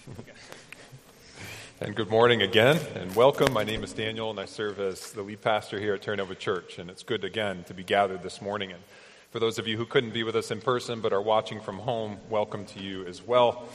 And good morning again, and welcome. My name is Daniel, and I serve as the lead pastor here at Turnover Church, and it's good, again, to be gathered this morning. And for those of you who couldn't be with us in person but are watching from home, welcome to you as well.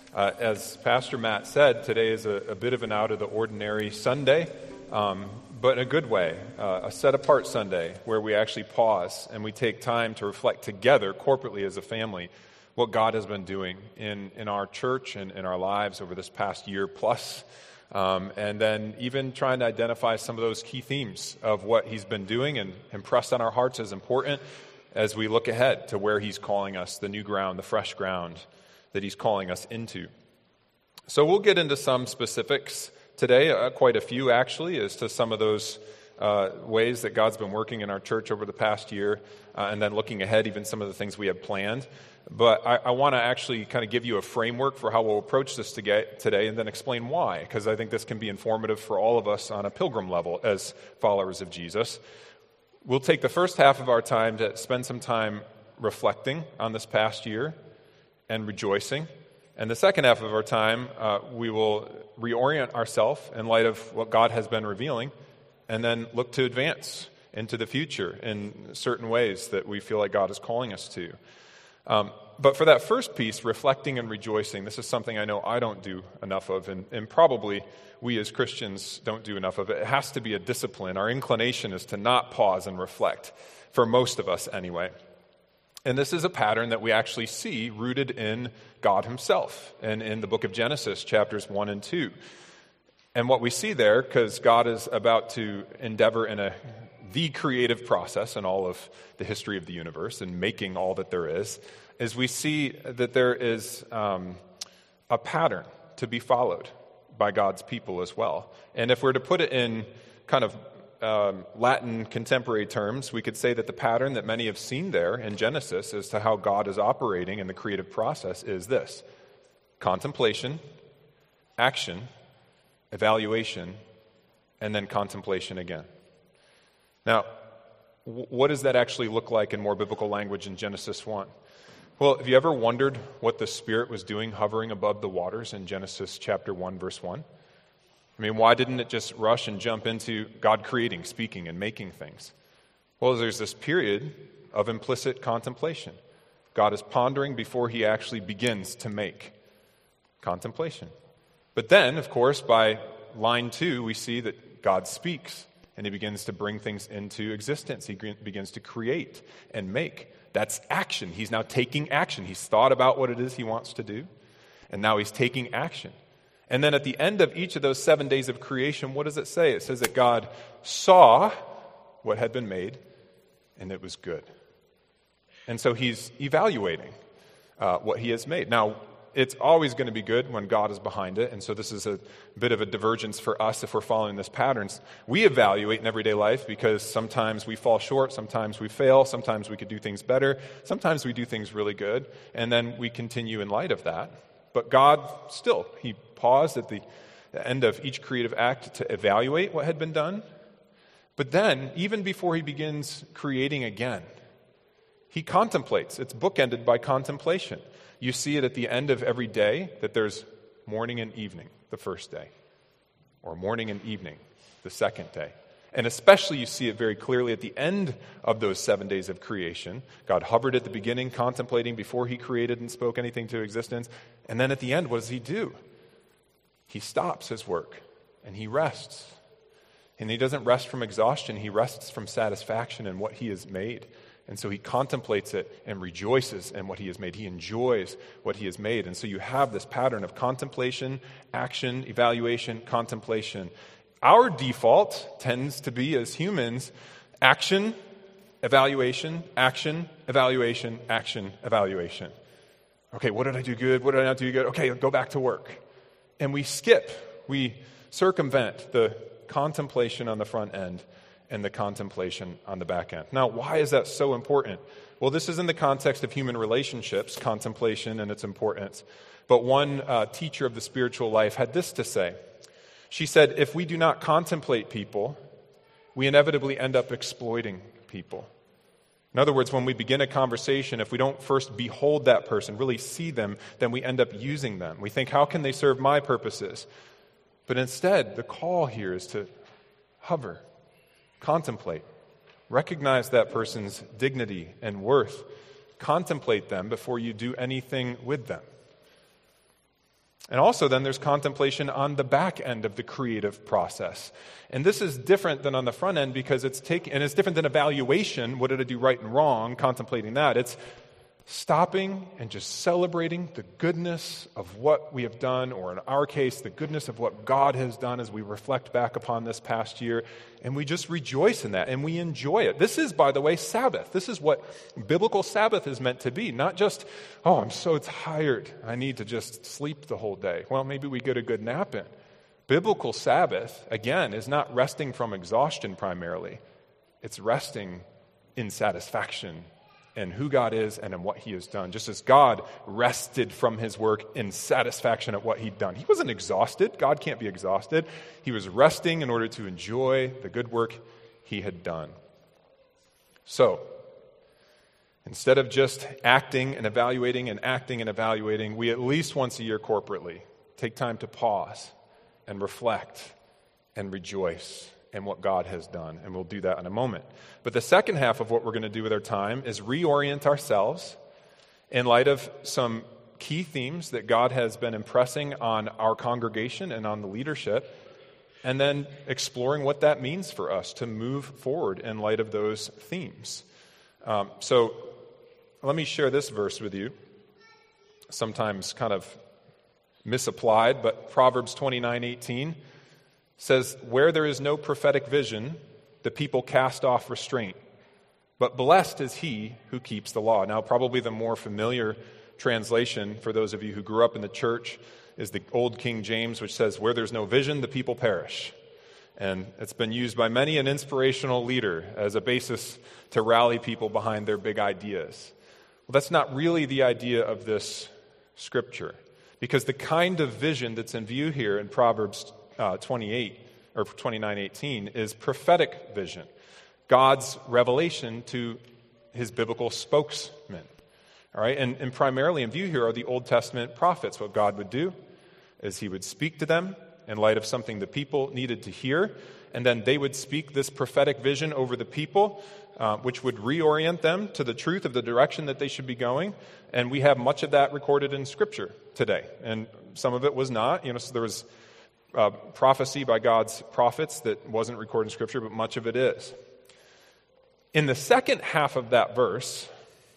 As Pastor Matt said, today is a bit of an out-of-the-ordinary Sunday, but in a good way, a set-apart Sunday where we actually pause and we take time to reflect together, corporately as a family, what God has been doing in our church and in our lives over this past year plus, and then even trying to identify some of those key themes of what He's been doing and impress on our hearts as important as we look ahead to where He's calling us, the new ground, the fresh ground that He's calling us into. So we'll get into some specifics today, quite a few actually, as to some of those ways that God's been working in our church over the past year, and then looking ahead, even some of the things we have planned. But I want to actually kind of give you a framework for how we'll approach this today and then explain why, because I think this can be informative for all of us on a pilgrim level as followers of Jesus. We'll take the first half of our time to spend some time reflecting on this past year and rejoicing. And the second half of our time, we will reorient ourselves in light of what God has been revealing and then look to advance into the future in certain ways that we feel like God is calling us to. But for that first piece, reflecting and rejoicing, this is something I know I don't do enough of, and probably we as Christians don't do enough of it. It has to be a discipline. Our inclination is to not pause and reflect, for most of us anyway. And this is a pattern that we actually see rooted in God Himself and in the book of Genesis, chapters 1 and 2. And what we see there, because God is about to endeavor in the creative process in all of the history of the universe and making all that there is we see that there is a pattern to be followed by God's people as well. And if we're to put it in kind of Latin contemporary terms, we could say that the pattern that many have seen there in Genesis as to how God is operating in the creative process is this: contemplation, action, evaluation, and then contemplation again. Now, what does that actually look like in more biblical language in Genesis 1? Well, have you ever wondered what the Spirit was doing hovering above the waters in Genesis chapter 1, verse 1? I mean, why didn't it just rush and jump into God creating, speaking, and making things? Well, there's this period of implicit contemplation. God is pondering before He actually begins to make. Contemplation. But then, of course, by line 2, we see that God speaks. And He begins to bring things into existence. He begins to create and make. That's action. He's now taking action. He's thought about what it is He wants to do, and now He's taking action. And then at the end of each of those 7 days of creation, what does it say? It says that God saw what had been made, and it was good. And so He's evaluating what He has made. Now, it's always going to be good when God is behind it, and so this is a bit of a divergence for us if we're following this patterns. We evaluate in everyday life because sometimes we fall short, sometimes we fail, sometimes we could do things better, sometimes we do things really good, and then we continue in light of that. But God still, He paused at the end of each creative act to evaluate what had been done. But then, even before He begins creating again, He contemplates. It's bookended by contemplation. You see it at the end of every day that there's morning and evening, the first day, or morning and evening, the second day. And especially you see it very clearly at the end of those 7 days of creation. God hovered at the beginning, contemplating before He created and spoke anything to existence. And then at the end, what does He do? He stops His work and He rests. And He doesn't rest from exhaustion. He rests from satisfaction in what He has made. And so He contemplates it and rejoices in what He has made. He enjoys what He has made. And so you have this pattern of contemplation, action, evaluation, contemplation. Our default tends to be, as humans, action, evaluation, action, evaluation, action, evaluation. Okay, what did I do good? What did I not do good? Okay, go back to work. And we circumvent the contemplation on the front end and the contemplation on the back end. Now, why is that so important? Well, this is in the context of human relationships, contemplation and its importance. But one teacher of the spiritual life had this to say. She said, if we do not contemplate people, we inevitably end up exploiting people. In other words, when we begin a conversation, if we don't first behold that person, really see them, then we end up using them. We think, how can they serve my purposes? But instead, the call here is to hover, contemplate, recognize that person's dignity and worth, contemplate them before you do anything with them. And also then there's contemplation on the back end of the creative process. And this is different than on the front end because it's different than evaluation. What did I do right and wrong? Contemplating that. It's stopping and just celebrating the goodness of what we have done, or in our case, the goodness of what God has done as we reflect back upon this past year. And we just rejoice in that and we enjoy it. This is, by the way, Sabbath. This is what biblical Sabbath is meant to be. Not just, oh, I'm so tired, I need to just sleep the whole day. Well, maybe we get a good nap in. Biblical Sabbath, again, is not resting from exhaustion primarily. It's resting in satisfaction in who God is and in what he has done. Just as God rested from his work in satisfaction at what he'd done. He wasn't exhausted. God can't be exhausted. He was resting in order to enjoy the good work he had done. So, instead of just acting and evaluating, we at least once a year corporately take time to pause and reflect and rejoice in what God has done. And we'll do that in a moment. But the second half of what we're going to do with our time is reorient ourselves in light of some key themes that God has been impressing on our congregation and on the leadership, and then exploring what that means for us to move forward in light of those themes. So let me share this verse with you, sometimes kind of misapplied, but Proverbs 29:18 says, "Where there is no prophetic vision, the people cast off restraint. But blessed is he who keeps the law." Now, probably the more familiar translation for those of you who grew up in the church is the old King James, which says, "Where there's no vision, the people perish." And it's been used by many an inspirational leader as a basis to rally people behind their big ideas. Well, that's not really the idea of this scripture, because the kind of vision that's in view here in Proverbs 29:18 is prophetic vision, God's revelation to his biblical spokesman. All right, and primarily in view here are the Old Testament prophets. What God would do is he would speak to them in light of something the people needed to hear, and then they would speak this prophetic vision over the people, which would reorient them to the truth of the direction that they should be going. And we have much of that recorded in Scripture today, and some of it was not. So there was prophecy by God's prophets that wasn't recorded in Scripture, but much of it is. In the second half of that verse,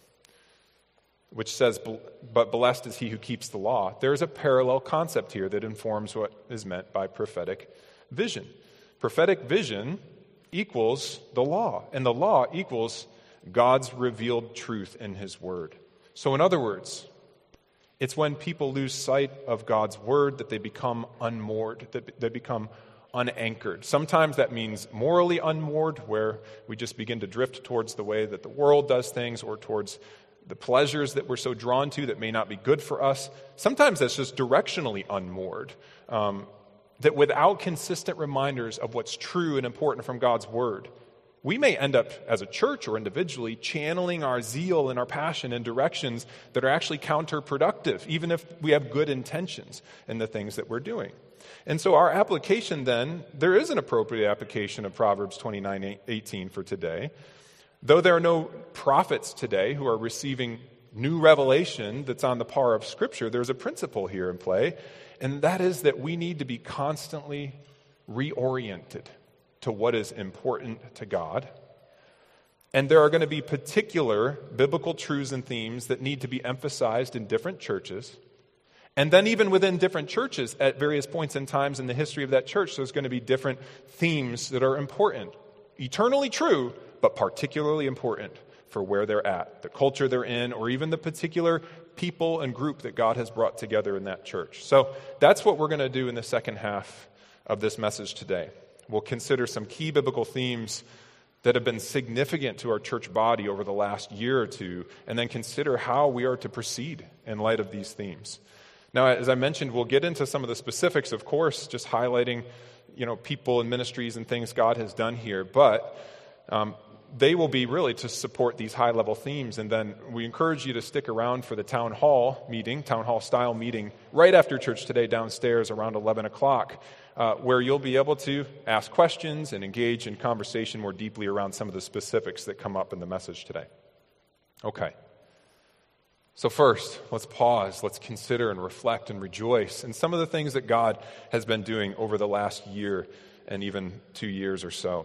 which says, "But blessed is he who keeps the law," there's a parallel concept here that informs what is meant by prophetic vision. Prophetic vision equals the law, and the law equals God's revealed truth in his word. So in other words, it's when people lose sight of God's word that they become unmoored, that they become unanchored. Sometimes that means morally unmoored, where we just begin to drift towards the way that the world does things, or towards the pleasures that we're so drawn to that may not be good for us. Sometimes that's just directionally unmoored, that without consistent reminders of what's true and important from God's word, we may end up, as a church or individually, channeling our zeal and our passion in directions that are actually counterproductive, even if we have good intentions in the things that we're doing. And so our application then, there is an appropriate application of Proverbs 29:18 for today. Though there are no prophets today who are receiving new revelation that's on the par of Scripture, there's a principle here in play, and that is that we need to be constantly reoriented to what is important to God. And there are going to be particular biblical truths and themes that need to be emphasized in different churches. And then even within different churches at various points in times in the history of that church, there's going to be different themes that are important. Eternally true, but particularly important for where they're at, the culture they're in, or even the particular people and group that God has brought together in that church. So that's what we're going to do in the second half of this message today. We'll consider some key biblical themes that have been significant to our church body over the last year or two, and then consider how we are to proceed in light of these themes. Now, as I mentioned, we'll get into some of the specifics, of course, just highlighting, people and ministries and things God has done here. But they will be really to support these high-level themes. And then we encourage you to stick around for the town hall style meeting, right after church today downstairs around 11 o'clock, where you'll be able to ask questions and engage in conversation more deeply around some of the specifics that come up in the message today. Okay. So first, let's pause, let's consider and reflect and rejoice in some of the things that God has been doing over the last year and even 2 years or so.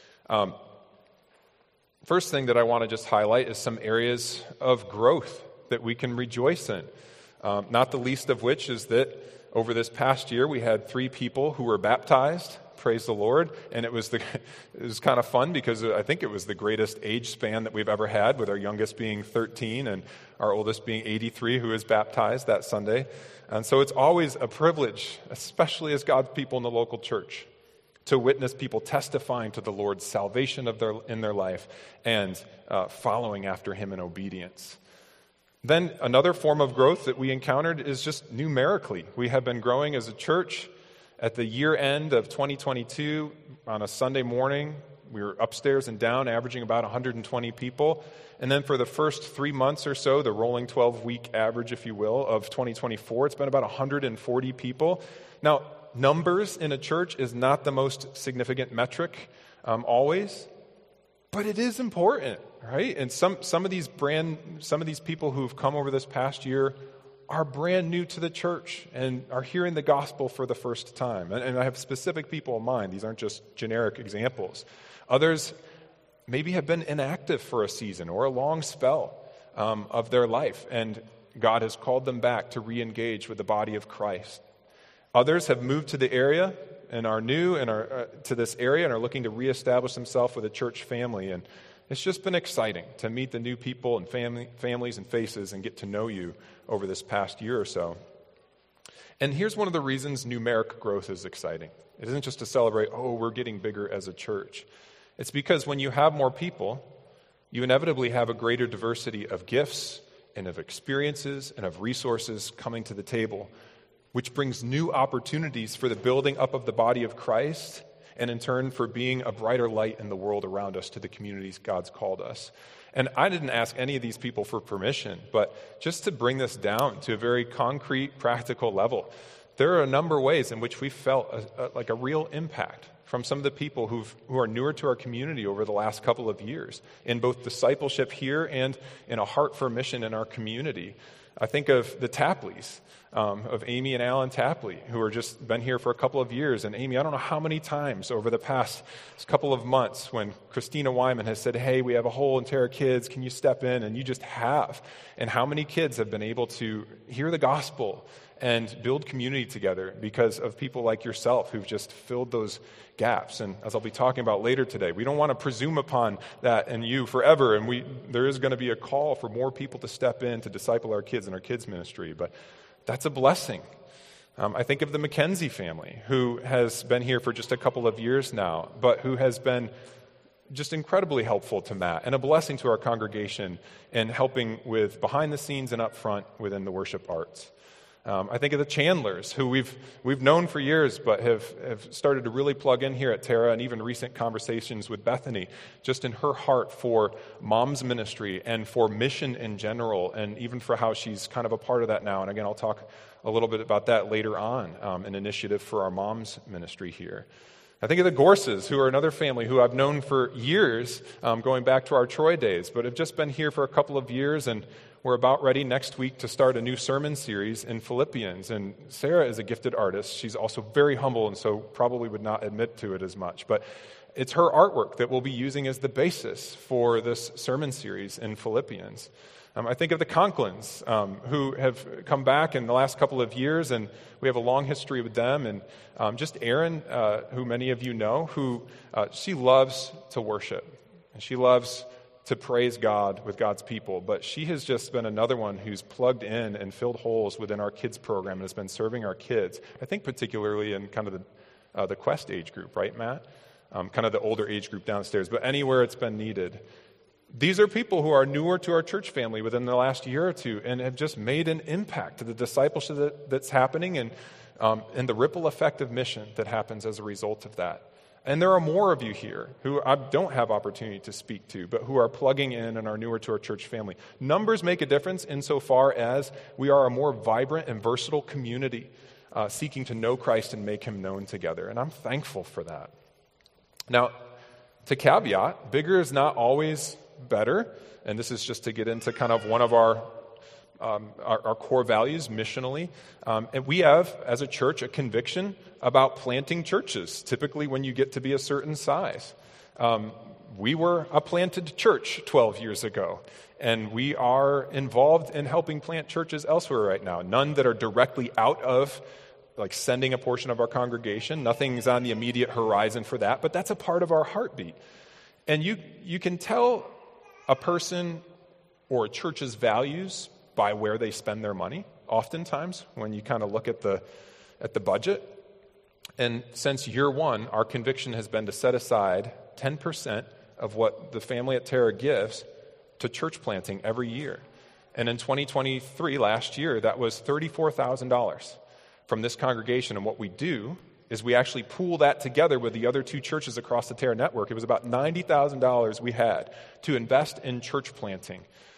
First thing that I want to just highlight is some areas of growth that we can rejoice in. Not the least of which is that over this past year we had 3 people who were baptized. Praise the Lord. And it was kind of fun because I think it was the greatest age span that we've ever had, with our youngest being 13 and our oldest being 83, who was baptized that Sunday. And so it's always a privilege, especially as God's people in the local church, to witness people testifying to the Lord's salvation in their life and following after Him in obedience. Then another form of growth that we encountered is just numerically. We have been growing as a church. At the year end of 2022, on a Sunday morning, we were upstairs and down, averaging about 120 people. And then for the first 3 months or so, the rolling 12-week average, if you will, of 2024, it's been about 140 people. Now, numbers in a church is not the most significant metric always, but it is important, right? And some of these people who've come over this past year are brand new to the church and are hearing the gospel for the first time. And I have specific people in mind. These aren't just generic examples. Others maybe have been inactive for a season or a long spell of their life, and God has called them back to re-engage with the body of Christ. Others have moved to the area and are new and are to this area and are looking to reestablish themselves with a church family. And it's just been exciting to meet the new people and families and faces and get to know you over this past year or so. And here's one of the reasons numeric growth is exciting. It isn't just to celebrate, we're getting bigger as a church. It's because when you have more people, you inevitably have a greater diversity of gifts and of experiences and of resources coming to the table, which brings new opportunities for the building up of the body of Christ, and in turn for being a brighter light in the world around us to the communities God's called us. And I didn't ask any of these people for permission, but just to bring this down to a very concrete, practical level, there are a number of ways in which we felt a real impact from some of the people who are newer to our community over the last couple of years, in both discipleship here and in a heart for mission in our community. I think of the Tapleys, of Amy and Alan Tapley, who have just been here for a couple of years. And Amy, I don't know how many times over the past couple of months when Christina Wyman has said, hey, we have a hole in Terra Kids, can you step in? And you just have. And how many kids have been able to hear the gospel and build community together because of people like yourself who've just filled those gaps. And as I'll be talking about later today, we don't want to presume upon that in you forever. And there is going to be a call for more people to step in to disciple our kids in our kids ministry. But that's a blessing. I think of the McKenzie family, who has been here for just a couple of years now, but who has been just incredibly helpful to Matt and a blessing to our congregation in helping with behind the scenes and up front within the worship arts. I think of the Chandlers, who we've known for years, but have started to really plug in here at Terra, and even recent conversations with Bethany, just in her heart for mom's ministry and for mission in general, and even for how she's kind of a part of that now. And again, I'll talk a little bit about that later on, an initiative for our mom's ministry here. I think of the Gorses, who are another family who I've known for years, going back to our Troy days, but have just been here for a couple of years, and we're about ready next week to start a new sermon series in Philippians. And Sarah is a gifted artist. She's also very humble, and so probably would not admit to it as much. But it's her artwork that we'll be using as the basis for this sermon series in Philippians. I think of the Conklins, who have come back in the last couple of years, and we have a long history with them. And just Erin, who many of you know, who she loves to worship, and she loves to praise God with God's people. But she has just been another one who's plugged in and filled holes within our kids program and has been serving our kids, I think particularly in kind of the Quest age group, right, Matt? Kind of the older age group downstairs, but anywhere it's been needed. These are people who are newer to our church family within the last year or two and have just made an impact to the discipleship that's happening and the ripple effect of mission that happens as a result of that. And there are more of you here who I don't have opportunity to speak to, but who are plugging in and are newer to our church family. Numbers make a difference insofar as we are a more vibrant and versatile community seeking to know Christ and make him known together. And I'm thankful for that. Now, to caveat, bigger is not always better. And this is just to get into kind of one of our core values missionally. And we have, as a church, a conviction about planting churches, typically when you get to be a certain size. We were a planted church 12 years ago, and we are involved in helping plant churches elsewhere right now. None that are directly out of like sending a portion of our congregation. Nothing's on the immediate horizon for that, but that's a part of our heartbeat. And you can tell a person or a church's values by where they spend their money, oftentimes, when you kind of look at the budget. And since year one, our conviction has been to set aside 10% of what the family at Terra gives to church planting every year. And in 2023, last year, that was $34,000 from this congregation. And what we do is we actually pool that together with the other two churches across the Terra network. It was about $90,000 we had to invest in church planting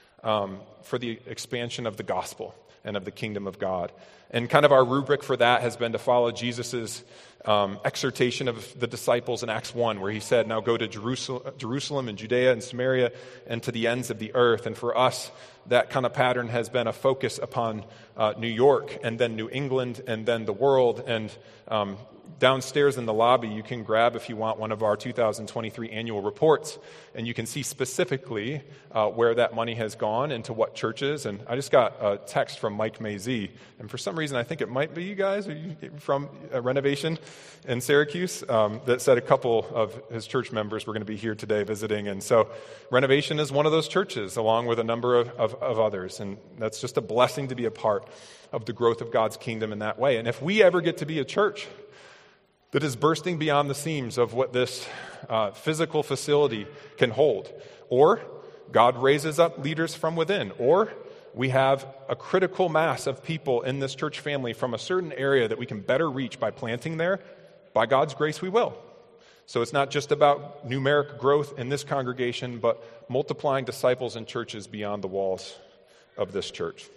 for the expansion of the gospel and of the kingdom of God. And kind of our rubric for that has been to follow Jesus's exhortation of the disciples in Acts 1, where he said, now go to Jerusalem and Judea and Samaria and to the ends of the earth. And for us, that kind of pattern has been a focus upon New York and then New England and then the world. And downstairs in the lobby, you can grab, if you want, one of our 2023 annual reports, and you can see specifically where that money has gone and to what churches. And I just got a text from Mike Mazie, and for some reason I think it might be you guys from Renovation in Syracuse that said a couple of his church members were going to be here today visiting. And so Renovation is one of those churches, along with a number of others, and that's just a blessing to be a part of the growth of God's kingdom in that way. And if we ever get to be a church that is bursting beyond the seams of what this physical facility can hold, or God raises up leaders from within, or we have a critical mass of people in this church family from a certain area that we can better reach by planting there, by God's grace we will. So it's not just about numeric growth in this congregation, but multiplying disciples and churches beyond the walls of this church.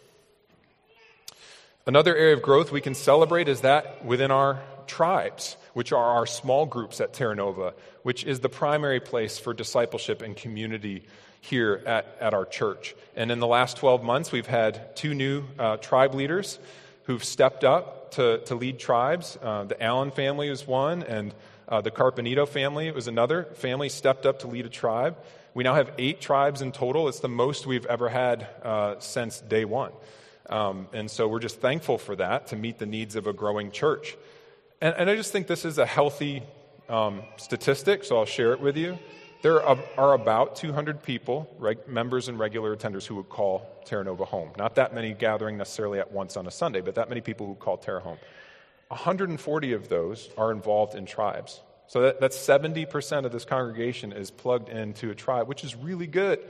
Another area of growth we can celebrate is that within our tribes, which are our small groups at Terra Nova, which is the primary place for discipleship and community here at our church. And in the last 12 months, we've had two new tribe leaders who've stepped up to lead tribes. The Allen family was one, and the Carpenito family was another. Family stepped up to lead a tribe. We now have 8 tribes in total. It's the most we've ever had since day one. And so we're just thankful for that to meet the needs of a growing church. And I just think this is a healthy statistic, so I'll share it with you. There are about 200 people, members and regular attenders, who would call Terra Nova home. Not that many gathering necessarily at once on a Sunday, but that many people who call Terra home. 140 of those are involved in tribes. So that's 70% of this congregation is plugged into a tribe, which is really good.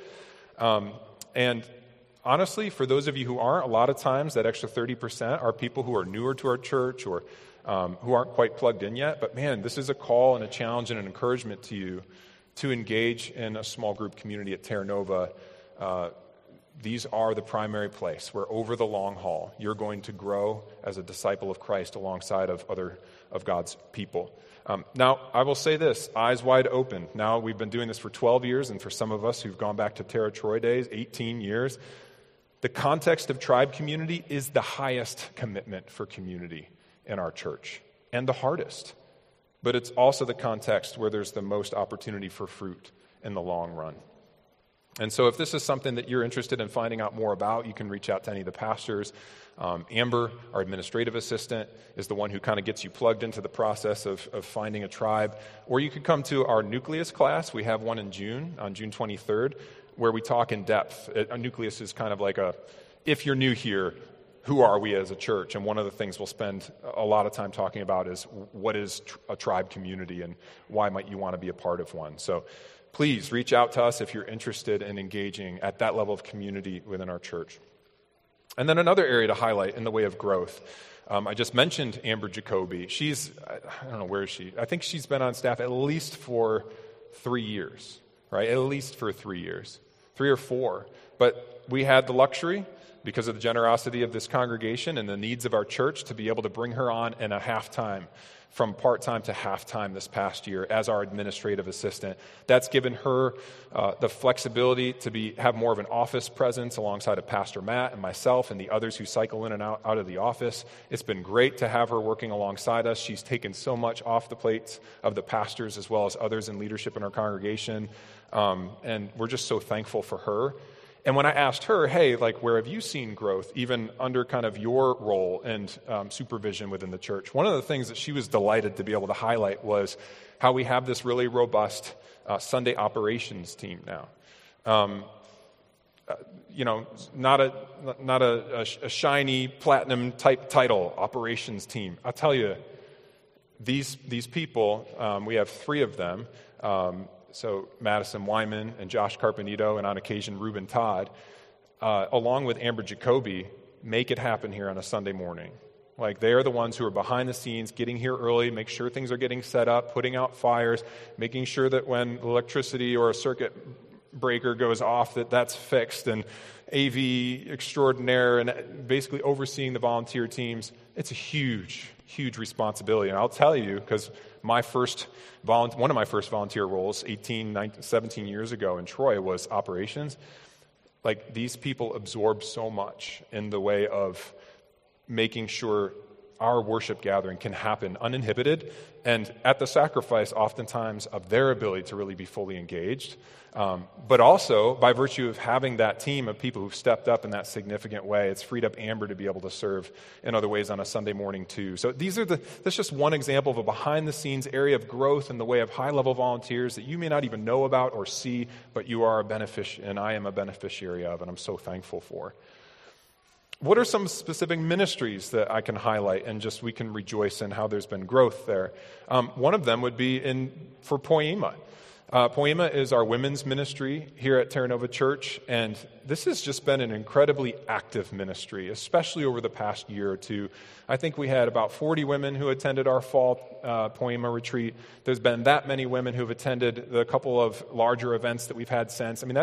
And honestly, for those of you who aren't, a lot of times that extra 30% are people who are newer to our church or who aren't quite plugged in yet. But man, this is a call and a challenge and an encouragement to you to engage in a small group community at Terra Nova. These are the primary place where over the long haul you're going to grow as a disciple of Christ alongside of other of God's people. Now, I will say this, eyes wide open. Now, we've been doing this for 12 years, and for some of us who've gone back to Terra Troy days, 18 years, the context of tribe community is the highest commitment for community in our church, and the hardest. But it's also the context where there's the most opportunity for fruit in the long run. And so if this is something that you're interested in finding out more about, you can reach out to any of the pastors. Amber, our administrative assistant, is the one who kind of gets you plugged into the process of finding a tribe. Or you could come to our Nucleus class. We have one in June, on June 23rd, where we talk in depth. A Nucleus is kind of like if you're new here, who are we as a church? And one of the things we'll spend a lot of time talking about is what is a tribe community and why might you want to be a part of one. So please reach out to us if you're interested in engaging at that level of community within our church. And then another area to highlight in the way of growth. I just mentioned Amber Jacoby. I don't know, where is she? I think she's been on staff at least for 3 years, right? At least for 3 years, 3 or 4. But we had the luxury, because of the generosity of this congregation and the needs of our church, to be able to bring her on in a half-time, from part-time to half-time this past year as our administrative assistant. That's given her the flexibility to have more of an office presence alongside of Pastor Matt and myself and the others who cycle in and out of the office. It's been great to have her working alongside us. She's taken so much off the plates of the pastors as well as others in leadership in our congregation, and we're just so thankful for her. And when I asked her, hey, where have you seen growth, even under kind of your role and supervision within the church? One of the things that she was delighted to be able to highlight was how we have this really robust Sunday operations team now. Not a shiny platinum type title, operations team. I'll tell you, these people, we have 3 of them. So Madison Wyman and Josh Carpenito, and on occasion Reuben Todd, along with Amber Jacoby, make it happen here on a Sunday morning. They are the ones who are behind the scenes, getting here early, make sure things are getting set up, putting out fires, making sure that when electricity or a circuit breaker goes off, that's fixed, and AV extraordinaire, and basically overseeing the volunteer teams. It's a huge responsibility. And I'll tell you, because one of my first volunteer roles 17 years ago in Troy was operations. These people absorb so much in the way of making sure our worship gathering can happen uninhibited and at the sacrifice oftentimes of their ability to really be fully engaged. But also, by virtue of having that team of people who've stepped up in that significant way, it's freed up Amber to be able to serve in other ways on a Sunday morning too. So that's just one example of a behind-the-scenes area of growth in the way of high-level volunteers that you may not even know about or see, but you are and I am a beneficiary of, and I'm so thankful for. What are some specific ministries that I can highlight and just we can rejoice in how there's been growth there? One of them would be for Poema. Poema is our women's ministry here at Terra Nova Church, and this has just been an incredibly active ministry, especially over the past year or two. I think we had about 40 women who attended our fall Poema retreat. There's been that many women who've attended the couple of larger events that we've had since. I mean,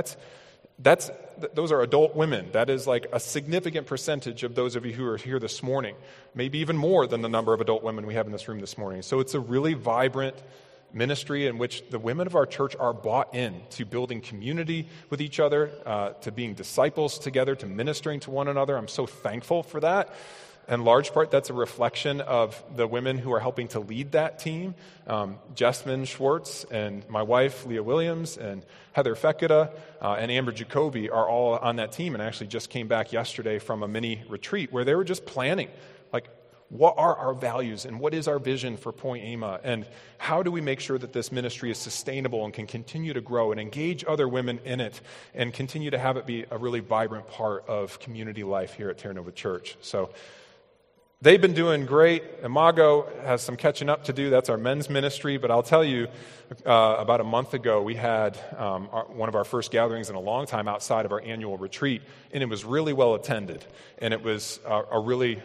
those are adult women. That is a significant percentage of those of you who are here this morning, maybe even more than the number of adult women we have in this room this morning. So it's a really vibrant ministry in which the women of our church are bought in to building community with each other, to being disciples together, to ministering to one another. I'm so thankful for that. In large part, that's a reflection of the women who are helping to lead that team. Jessamine Schwartz and my wife, Leah Williams, and Heather Feketa, and Amber Jacoby are all on that team and actually just came back yesterday from a mini retreat where they were just planning, what are our values and what is our vision for Poema, and how do we make sure that this ministry is sustainable and can continue to grow and engage other women in it and continue to have it be a really vibrant part of community life here at Terra Nova Church. So they've been doing great. Imago has some catching up to do. That's our men's ministry. But I'll tell you, about a month ago, we had one of our first gatherings in a long time outside of our annual retreat, and it was really well attended. And it was a really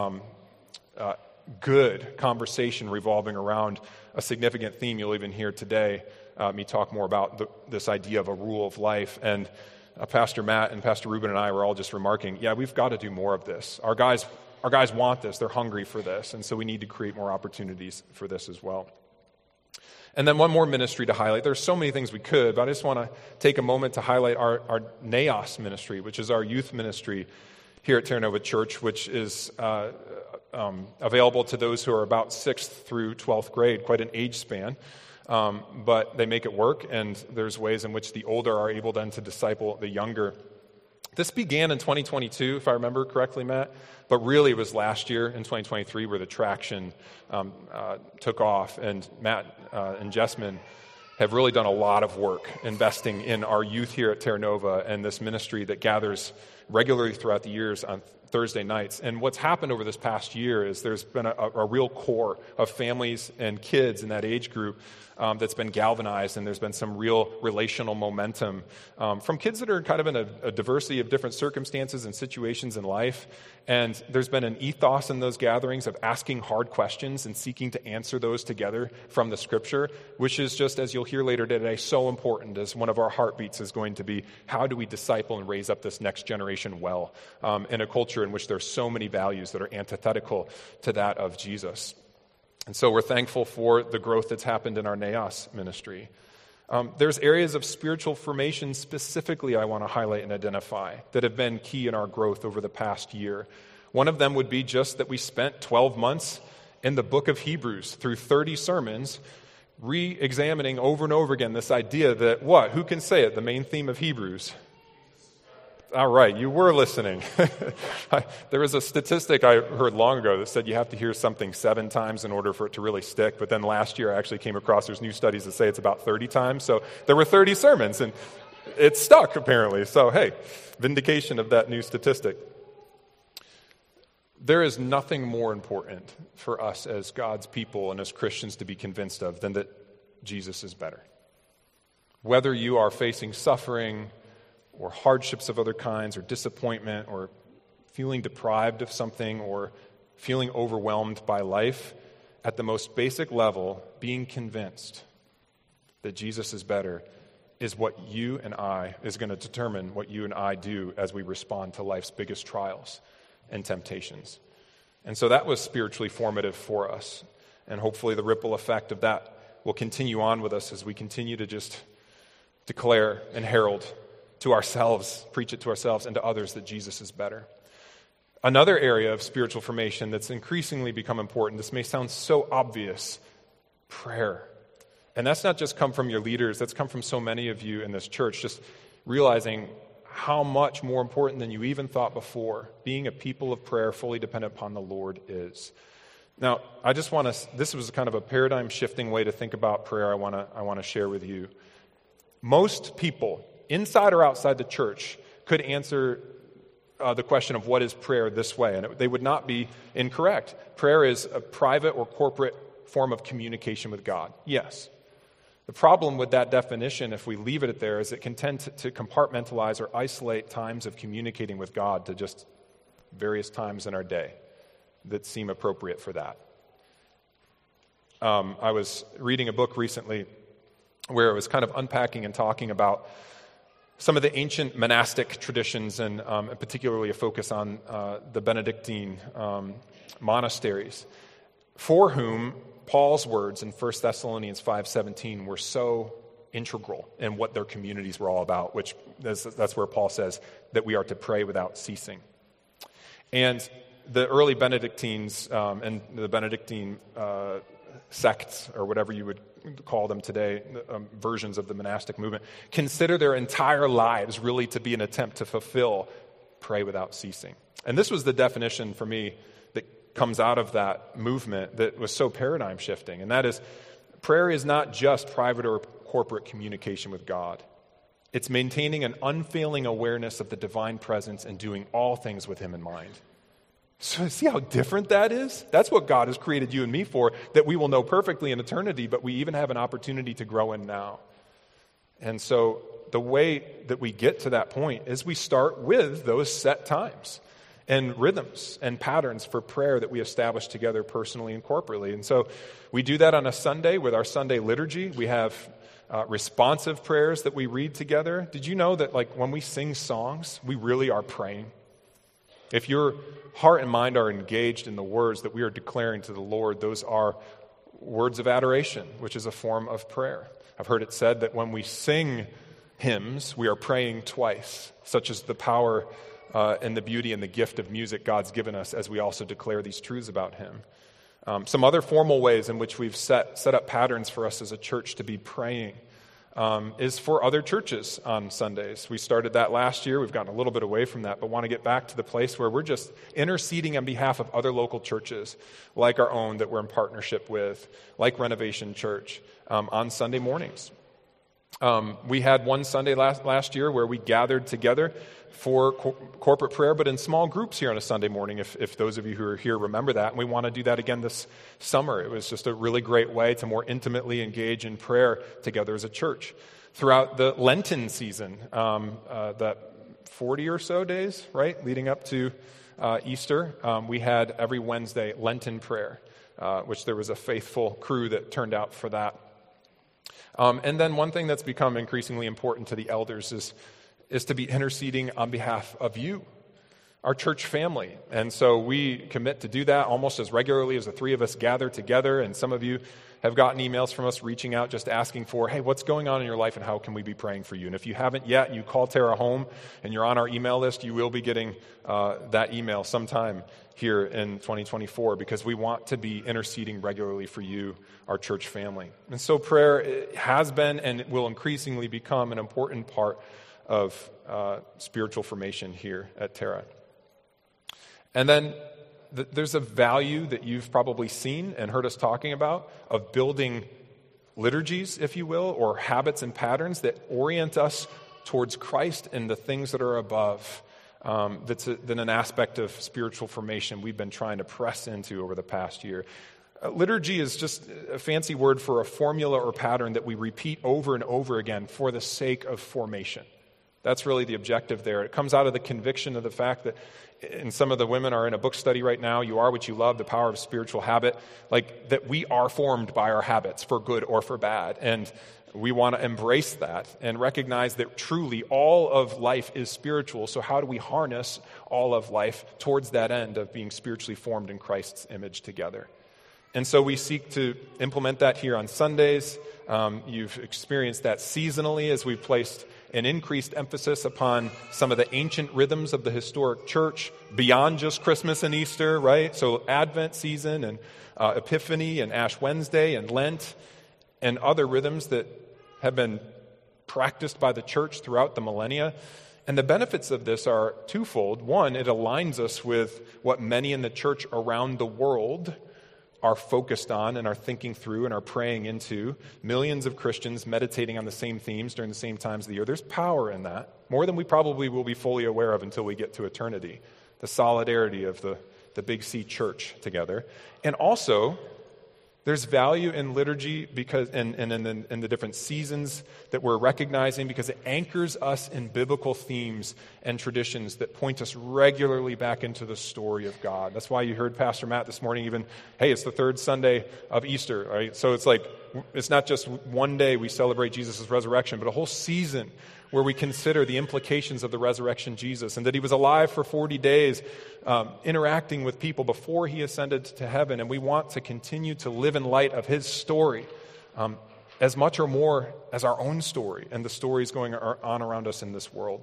good conversation revolving around a significant theme you'll even hear today, me talk more about this idea of a rule of life. And Pastor Matt and Pastor Reuben and I were all just remarking, we've got to do more of this. Our guys want this. They're hungry for this. And so we need to create more opportunities for this as well. And then one more ministry to highlight. There's so many things we could, but I just want to take a moment to highlight our NAOS ministry, which is our youth ministry here at Terra Nova Church, which is available to those who are about 6th through 12th grade, quite an age span. But they make it work, and there's ways in which the older are able then to disciple the younger. This began in 2022, if I remember correctly, Matt, but really it was last year in 2023 where the traction took off, and Matt and Jessamine have really done a lot of work investing in our youth here at Terra Nova and this ministry that gathers regularly throughout the years on Thursday nights. And what's happened over this past year is there's been a real core of families and kids in that age group that's been galvanized, and there's been some real relational momentum from kids that are kind of in a diversity of different circumstances and situations in life. And there's been an ethos in those gatherings of asking hard questions and seeking to answer those together from the Scripture, which is just, as you'll hear later today, so important. As one of our heartbeats is going to be, how do we disciple and raise up this next generation well in a culture in which there's so many values that are antithetical to that of Jesus. And so we're thankful for the growth that's happened in our NAIOS ministry. There's areas of spiritual formation specifically I want to highlight and identify that have been key in our growth over the past year. One of them would be just that we spent 12 months in the book of Hebrews through 30 sermons, re-examining over and over again this idea that what? Who can say it? The main theme of Hebrews. All right, you were listening. There was a statistic I heard long ago that said you have to hear something 7 times in order for it to really stick. But then last year I actually came across, there's new studies that say it's about 30 times. So there were 30 sermons, and it stuck apparently. So hey, vindication of that new statistic. There is nothing more important for us as God's people and as Christians to be convinced of than that Jesus is better. Whether you are facing suffering or hardships of other kinds, or disappointment, or feeling deprived of something, or feeling overwhelmed by life, at the most basic level, being convinced that Jesus is better is what you and I, is going to determine what you and I do as we respond to life's biggest trials and temptations. And so that was spiritually formative for us. And hopefully the ripple effect of that will continue on with us as we continue to just declare and herald to ourselves, preach it to ourselves and to others that Jesus is better. Another area of spiritual formation that's increasingly become important, this may sound so obvious, prayer. And that's not just come from your leaders, that's come from so many of you in this church, just realizing how much more important than you even thought before being a people of prayer fully dependent upon the Lord is. Now, I just want to, this was kind of a paradigm shifting way to think about prayer I want to share with you. Most people, inside or outside the church, could answer the question of what is prayer this way, and they would not be incorrect. Prayer is a private or corporate form of communication with God. Yes. The problem with that definition, if we leave it there, is it can tend to compartmentalize or isolate times of communicating with God to just various times in our day that seem appropriate for that. I was reading a book recently where it was kind of unpacking and talking about some of the ancient monastic traditions, and particularly a focus on the Benedictine monasteries, for whom Paul's words in 1 Thessalonians 5:17 were so integral in what their communities were all about, which that's where Paul says that we are to pray without ceasing. And the early Benedictines and the Benedictine sects, or whatever you would call them today, versions of the monastic movement, consider their entire lives really to be an attempt to fulfill pray without ceasing. And this was the definition for me that comes out of that movement that was so paradigm shifting, and that is, prayer is not just private or corporate communication with God. It's maintaining an unfailing awareness of the divine presence and doing all things with Him in mind. So see how different that is? That's what God has created you and me for, that we will know perfectly in eternity, but we even have an opportunity to grow in now. And so the way that we get to that point is we start with those set times and rhythms and patterns for prayer that we establish together personally and corporately. And so we do that on a Sunday with our Sunday liturgy. We have responsive prayers that we read together. Did you know that when we sing songs, we really are praying? If your heart and mind are engaged in the words that we are declaring to the Lord, those are words of adoration, which is a form of prayer. I've heard it said that when we sing hymns, we are praying twice, such as the power and the beauty and the gift of music God's given us as we also declare these truths about Him. Some other formal ways in which we've set up patterns for us as a church to be praying is for other churches on Sundays. We started that last year. We've gotten a little bit away from that, but want to get back to the place where we're just interceding on behalf of other local churches like our own that we're in partnership with, like Renovation Church, on Sunday mornings. We had one Sunday last year where we gathered together for corporate prayer, but in small groups here on a Sunday morning, if those of you who are here remember that. And we want to do that again this summer. It was just a really great way to more intimately engage in prayer together as a church. Throughout the Lenten season, that 40 or so days, right, leading up to Easter, we had every Wednesday Lenten prayer, which there was a faithful crew that turned out for that. And then one thing that's become increasingly important to the elders is to be interceding on behalf of you, our church family. And so we commit to do that almost as regularly as the three of us gather together. And some of you have gotten emails from us reaching out, just asking for, hey, what's going on in your life and how can we be praying for you? And if you haven't yet and you call Tara home and you're on our email list, you will be getting that email sometime here in 2024, because we want to be interceding regularly for you, our church family. And so prayer has been and will increasingly become an important part of spiritual formation here at Tara. And then there's a value that you've probably seen and heard us talking about of building liturgies, if you will, or habits and patterns that orient us towards Christ and the things that are above. That's an aspect of spiritual formation we've been trying to press into over the past year. Liturgy is just a fancy word for a formula or pattern that we repeat over and over again for the sake of formation. That's really the objective there. It comes out of the conviction of the fact that, and some of the women are in a book study right now, You Are What You Love, The Power of Spiritual Habit, like that we are formed by our habits for good or for bad. And we want to embrace that and recognize that truly all of life is spiritual. So how do we harness all of life towards that end of being spiritually formed in Christ's image together? And so we seek to implement that here on Sundays. You've experienced that seasonally as we've placed an increased emphasis upon some of the ancient rhythms of the historic church beyond just Christmas and Easter, right? So Advent season and Epiphany and Ash Wednesday and Lent and other rhythms that have been practiced by the church throughout the millennia. And the benefits of this are twofold. One, it aligns us with what many in the church around the world are focused on and are thinking through and are praying into. Millions of Christians meditating on the same themes during the same times of the year. There's power in that, more than we probably will be fully aware of until we get to eternity. The solidarity of the Big C church together. And also, there's value in liturgy because and in the different seasons that we're recognizing, because it anchors us in biblical themes and traditions that point us regularly back into the story of God. That's why you heard Pastor Matt this morning even, hey, it's the third Sunday of Easter, right? So it's like, it's not just one day we celebrate Jesus' resurrection, but a whole season where we consider the implications of the resurrection Jesus and that he was alive for 40 days, interacting with people before he ascended to heaven. And we want to continue to live in light of his story as much or more as our own story and the stories going on around us in this world.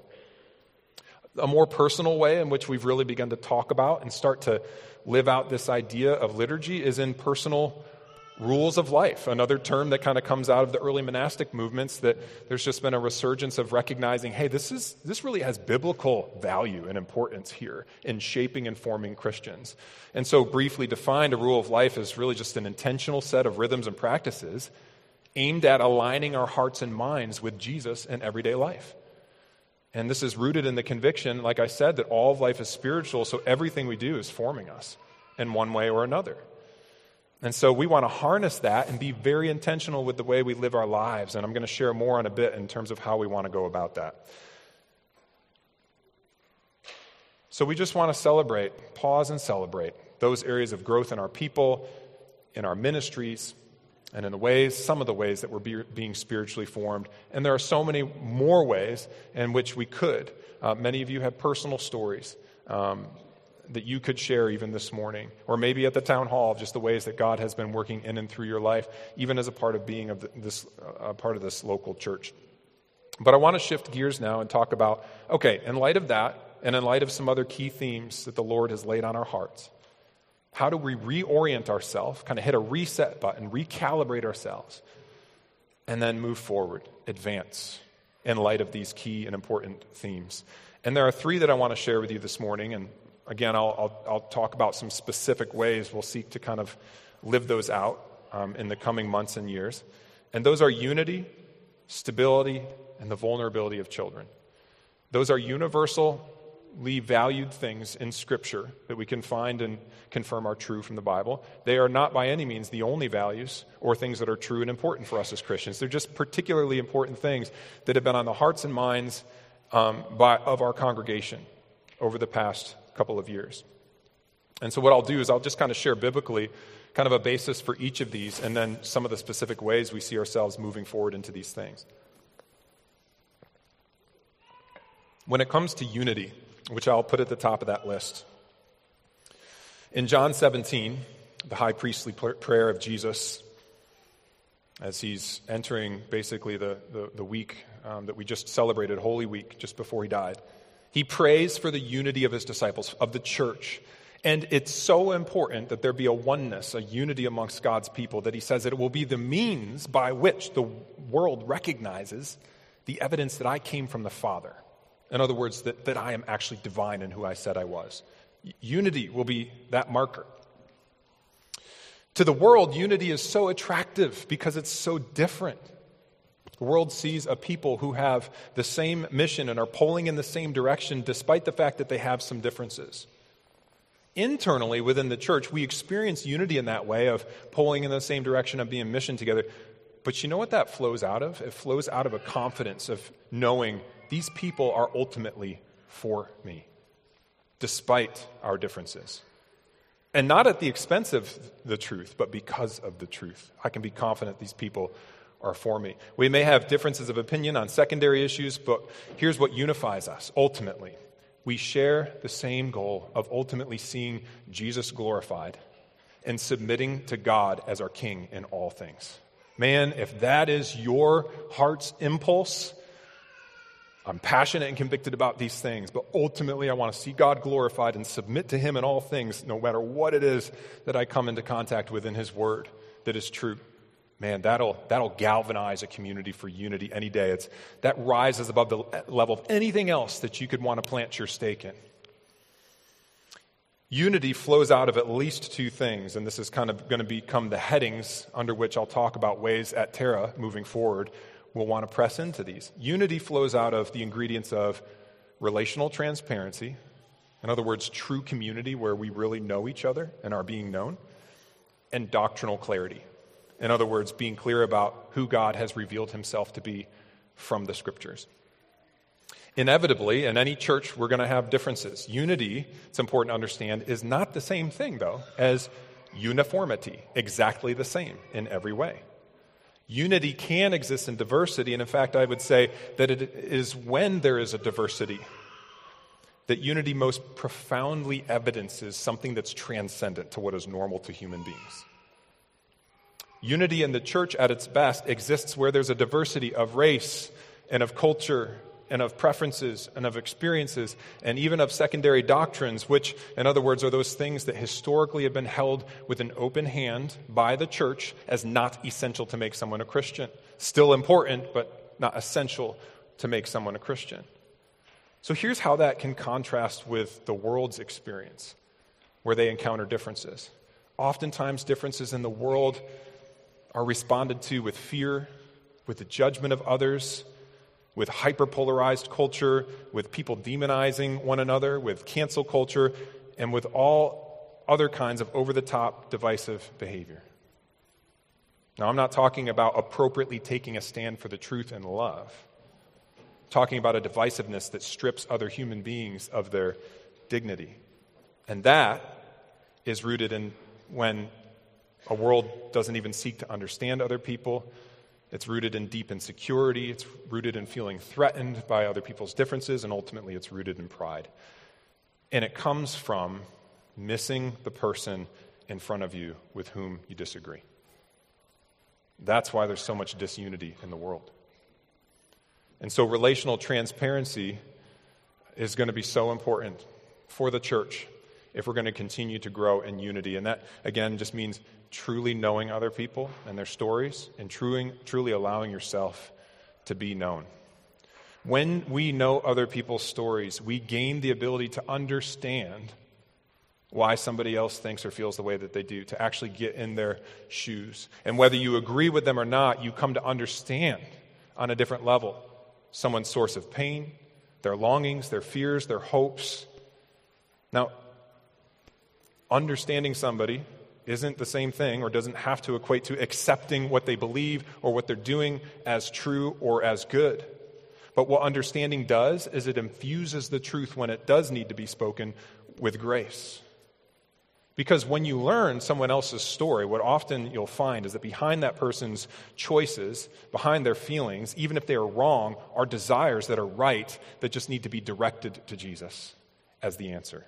A more personal way in which we've really begun to talk about and start to live out this idea of liturgy is in personal rules of life, another term that kind of comes out of the early monastic movements, that there's just been a resurgence of recognizing, hey, this really has biblical value and importance here in shaping and forming Christians. And so briefly defined, a rule of life is really just an intentional set of rhythms and practices aimed at aligning our hearts and minds with Jesus in everyday life. And this is rooted in the conviction, like I said, that all of life is spiritual, so everything we do is forming us in one way or another. And so we want to harness that and be very intentional with the way we live our lives. And I'm going to share more in a bit in terms of how we want to go about that. So we just want to celebrate, pause and celebrate those areas of growth in our people, in our ministries, and in the ways, some of the ways that we're being spiritually formed. And there are so many more ways in which we could. Many of you have personal stories that you could share even this morning, or maybe at the town hall, just the ways that God has been working in and through your life, even as a part of being part of this local church. But I want to shift gears now and talk about, okay, in light of that, and in light of some other key themes that the Lord has laid on our hearts, how do we reorient ourselves, kind of hit a reset button, recalibrate ourselves, and then move forward, advance in light of these key and important themes? And there are three that I want to share with you this morning, and again, I'll talk about some specific ways we'll seek to kind of live those out in the coming months and years. And those are unity, stability, and the vulnerability of children. Those are universally valued things in Scripture that we can find and confirm are true from the Bible. They are not by any means the only values or things that are true and important for us as Christians. They're just particularly important things that have been on the hearts and minds of our congregation over the past couple of years. And so what I'll do is I'll just kind of share biblically kind of a basis for each of these and then some of the specific ways we see ourselves moving forward into these things. When it comes to unity, which I'll put at the top of that list, in John 17, the high priestly prayer of Jesus, as he's entering basically the week that we just celebrated, Holy Week, just before he died, he prays for the unity of his disciples, of the church. And it's so important that there be a oneness, a unity amongst God's people, that he says that it will be the means by which the world recognizes the evidence that I came from the Father. In other words, that I am actually divine in who I said I was. Unity will be that marker. To the world, unity is so attractive because it's so different. The world sees a people who have the same mission and are pulling in the same direction despite the fact that they have some differences. Internally, within the church, we experience unity in that way of pulling in the same direction, of being mission together. But you know what that flows out of? It flows out of a confidence of knowing these people are ultimately for me, despite our differences. And not at the expense of the truth, but because of the truth. I can be confident these people are for me. We may have differences of opinion on secondary issues, but here's what unifies us ultimately. We share the same goal of ultimately seeing Jesus glorified and submitting to God as our King in all things. Man, if that is your heart's impulse, I'm passionate and convicted about these things, but ultimately I want to see God glorified and submit to Him in all things, no matter what it is that I come into contact with in His Word that is true. Man, that'll galvanize a community for unity any day. That rises above the level of anything else that you could want to plant your stake in. Unity flows out of at least two things, and this is kind of going to become the headings under which I'll talk about ways at Terra moving forward we'll want to press into these. Unity flows out of the ingredients of relational transparency, in other words, true community where we really know each other and are being known, and doctrinal clarity. In other words, being clear about who God has revealed Himself to be from the Scriptures. Inevitably, in any church, we're going to have differences. Unity, it's important to understand, is not the same thing, though, as uniformity, exactly the same in every way. Unity can exist in diversity, and in fact, I would say that it is when there is a diversity that unity most profoundly evidences something that's transcendent to what is normal to human beings. Unity in the church at its best exists where there's a diversity of race and of culture and of preferences and of experiences and even of secondary doctrines, which, in other words, are those things that historically have been held with an open hand by the church as not essential to make someone a Christian. Still important, but not essential to make someone a Christian. So here's how that can contrast with the world's experience, where they encounter differences. Oftentimes, differences in the world are responded to with fear, with the judgment of others, with hyperpolarized culture, with people demonizing one another, with cancel culture, and with all other kinds of over-the-top divisive behavior. Now, I'm not talking about appropriately taking a stand for the truth and love. I'm talking about a divisiveness that strips other human beings of their dignity. And that is rooted in when a world doesn't even seek to understand other people. It's rooted in deep insecurity. It's rooted in feeling threatened by other people's differences, and ultimately it's rooted in pride. And it comes from missing the person in front of you with whom you disagree. That's why there's so much disunity in the world. And so relational transparency is going to be so important for the church if we're going to continue to grow in unity. And that, again, just means truly knowing other people and their stories and truly allowing yourself to be known. When we know other people's stories, we gain the ability to understand why somebody else thinks or feels the way that they do, to actually get in their shoes. And whether you agree with them or not, you come to understand on a different level. Someone's source of pain, their longings, their fears, their hopes. Now, understanding somebody isn't the same thing or doesn't have to equate to accepting what they believe or what they're doing as true or as good. But what understanding does is it infuses the truth when it does need to be spoken with grace. Because when you learn someone else's story, what often you'll find is that behind that person's choices, behind their feelings, even if they are wrong, are desires that are right that just need to be directed to Jesus as the answer.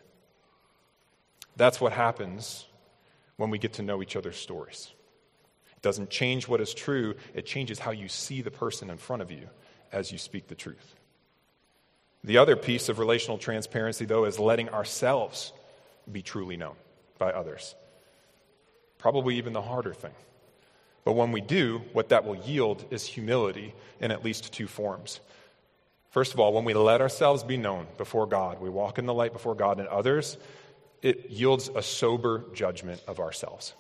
That's what happens when we get to know each other's stories. It doesn't change what is true, it changes how you see the person in front of you as you speak the truth. The other piece of relational transparency, though, is letting ourselves be truly known by others. Probably even the harder thing. But when we do, what that will yield is humility in at least two forms. First of all, when we let ourselves be known before God, we walk in the light before God and others, it yields a sober judgment of ourselves.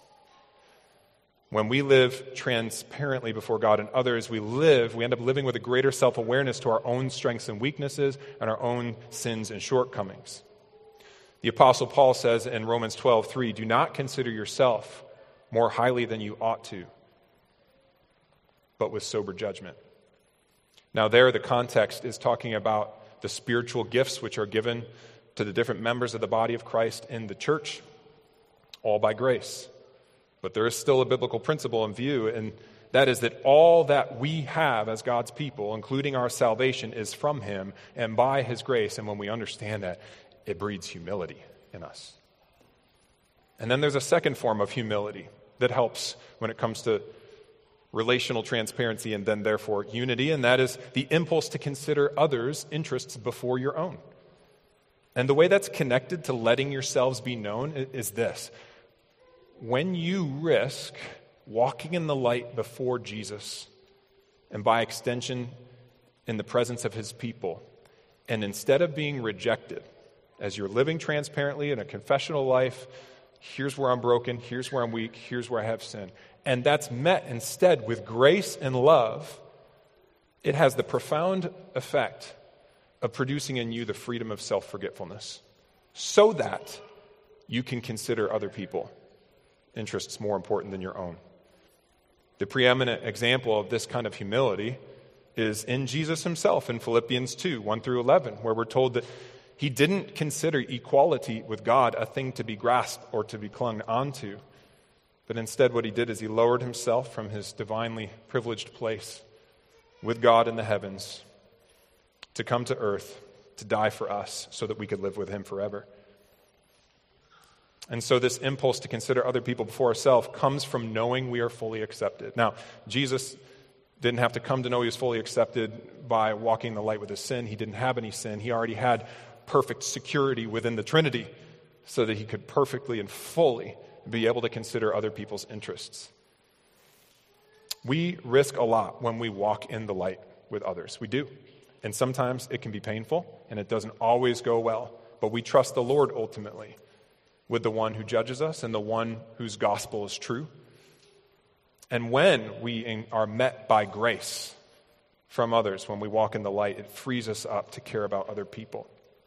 When we live transparently before God and others, we end up living with a greater self-awareness to our own strengths and weaknesses and our own sins and shortcomings. The Apostle Paul says in Romans 12:3, "Do not consider yourself more highly than you ought to, but with sober judgment." Now there, the context is talking about the spiritual gifts which are given to the different members of the body of Christ in the church, all by grace. But there is still a biblical principle in view, and that is that all that we have as God's people, including our salvation, is from Him and by His grace. And when we understand that, it breeds humility in us. And then there's a second form of humility that helps when it comes to relational transparency and then therefore unity, and that is the impulse to consider others' interests before your own. And the way that's connected to letting yourselves be known is this. When you risk walking in the light before Jesus, and by extension in the presence of His people, and instead of being rejected, as you're living transparently in a confessional life, here's where I'm broken, here's where I'm weak, here's where I have sin, and that's met instead with grace and love, it has the profound effect of producing in you the freedom of self-forgetfulness, so that you can consider other people interests more important than your own. The preeminent example of this kind of humility is in Jesus Himself in Philippians 2:1-11, where we're told that He didn't consider equality with God a thing to be grasped or to be clung onto, but instead what He did is He lowered Himself from His divinely privileged place with God in the heavens to come to earth, to die for us so that we could live with Him forever. And so this impulse to consider other people before ourselves comes from knowing we are fully accepted. Now, Jesus didn't have to come to know He was fully accepted by walking in the light with His sin. He didn't have any sin. He already had perfect security within the Trinity so that He could perfectly and fully be able to consider other people's interests. We risk a lot when we walk in the light with others. We do. And sometimes it can be painful, and it doesn't always go well. But we trust the Lord ultimately with the one who judges us and the one whose gospel is true. And when we are met by grace from others, when we walk in the light, it frees us up to care about other people.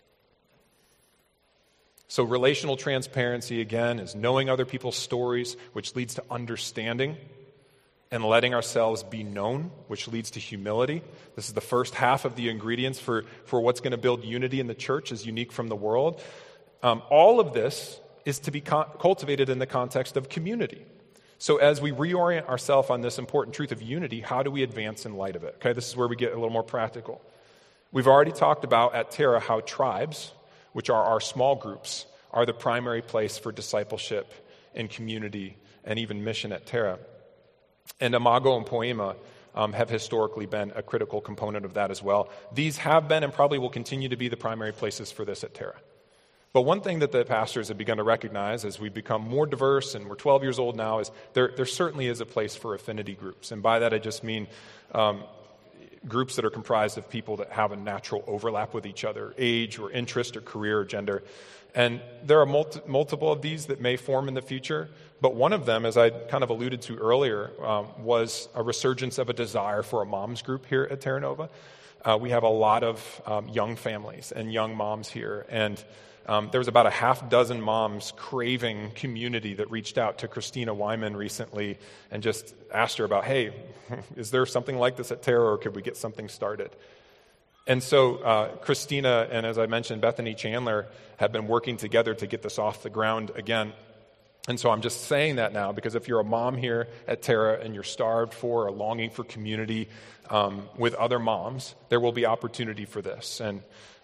So relational transparency, again, is knowing other people's stories, which leads to understanding, and letting ourselves be known, which leads to humility. This is the first half of the ingredients for what's going to build unity in the church, is unique from the world. All of this is to be cultivated in the context of community. So as we reorient ourselves on this important truth of unity, how do we advance in light of it? Okay, this is where we get a little more practical. We've already talked about at Terra how tribes, which are our small groups, are the primary place for discipleship and community and even mission at Terra. And Imago and Poema have historically been a critical component of that as well. These have been and probably will continue to be the primary places for this at Terra. But one thing that the pastors have begun to recognize as we become more diverse, and we're 12 years old now, is there certainly is a place for affinity groups. And by that I just mean groups that are comprised of people that have a natural overlap with each other, age or interest or career or gender. And there are multiple of these that may form in the future, but one of them, as I kind of alluded to earlier, was a resurgence of a desire for a moms group here at Terra Nova. We have a lot of young families and young moms here, and there was about a half dozen moms craving community that reached out to Christina Wyman recently and just asked her about, hey, is there something like this at Terra, or could we get something started? And so Christina and, as I mentioned, Bethany Chandler have been working together to get this off the ground again. And so I'm just saying that now because if you're a mom here at Terra and you're starved for or longing for community with other moms, there will be opportunity for this. And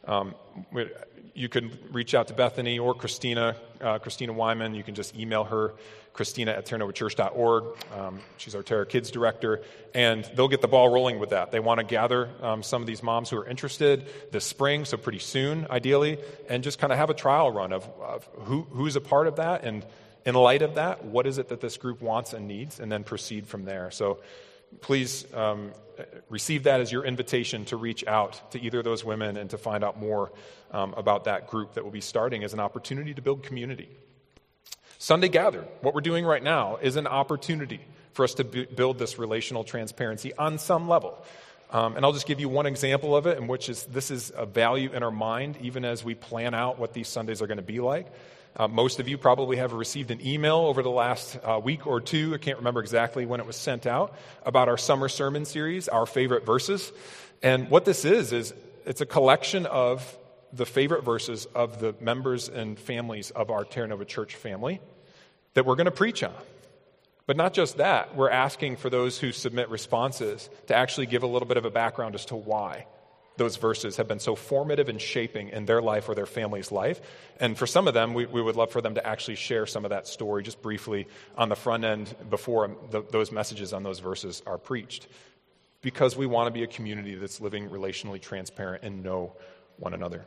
you can reach out to Bethany or Christina Wyman. You can just email her, Christina@terranovachurch.org. She's our Terra Kids director, and they'll get the ball rolling with that. They want to gather some of these moms who are interested this spring, so pretty soon, ideally, and just kind of have a trial run of who's a part of that, and in light of that, what is it that this group wants and needs, and then proceed from there. So please receive that as your invitation to reach out to either of those women and to find out more about that group that will be starting as an opportunity to build community. Sunday Gathered, what we're doing right now, is an opportunity for us to build this relational transparency on some level. And I'll just give you one example of it, in which this is a value in our mind, even as we plan out what these Sundays are going to be like. Most of you probably have received an email over the last week or two, I can't remember exactly when it was sent out, about our summer sermon series, Our Favorite Verses. And what this is it's a collection of the favorite verses of the members and families of our Terra Nova Church family that we're going to preach on. But not just that, we're asking for those who submit responses to actually give a little bit of a background as to why those verses have been so formative and shaping in their life or their family's life. And for some of them, we would love for them to actually share some of that story just briefly on the front end before those messages on those verses are preached. Because we want to be a community that's living relationally transparent and know one another.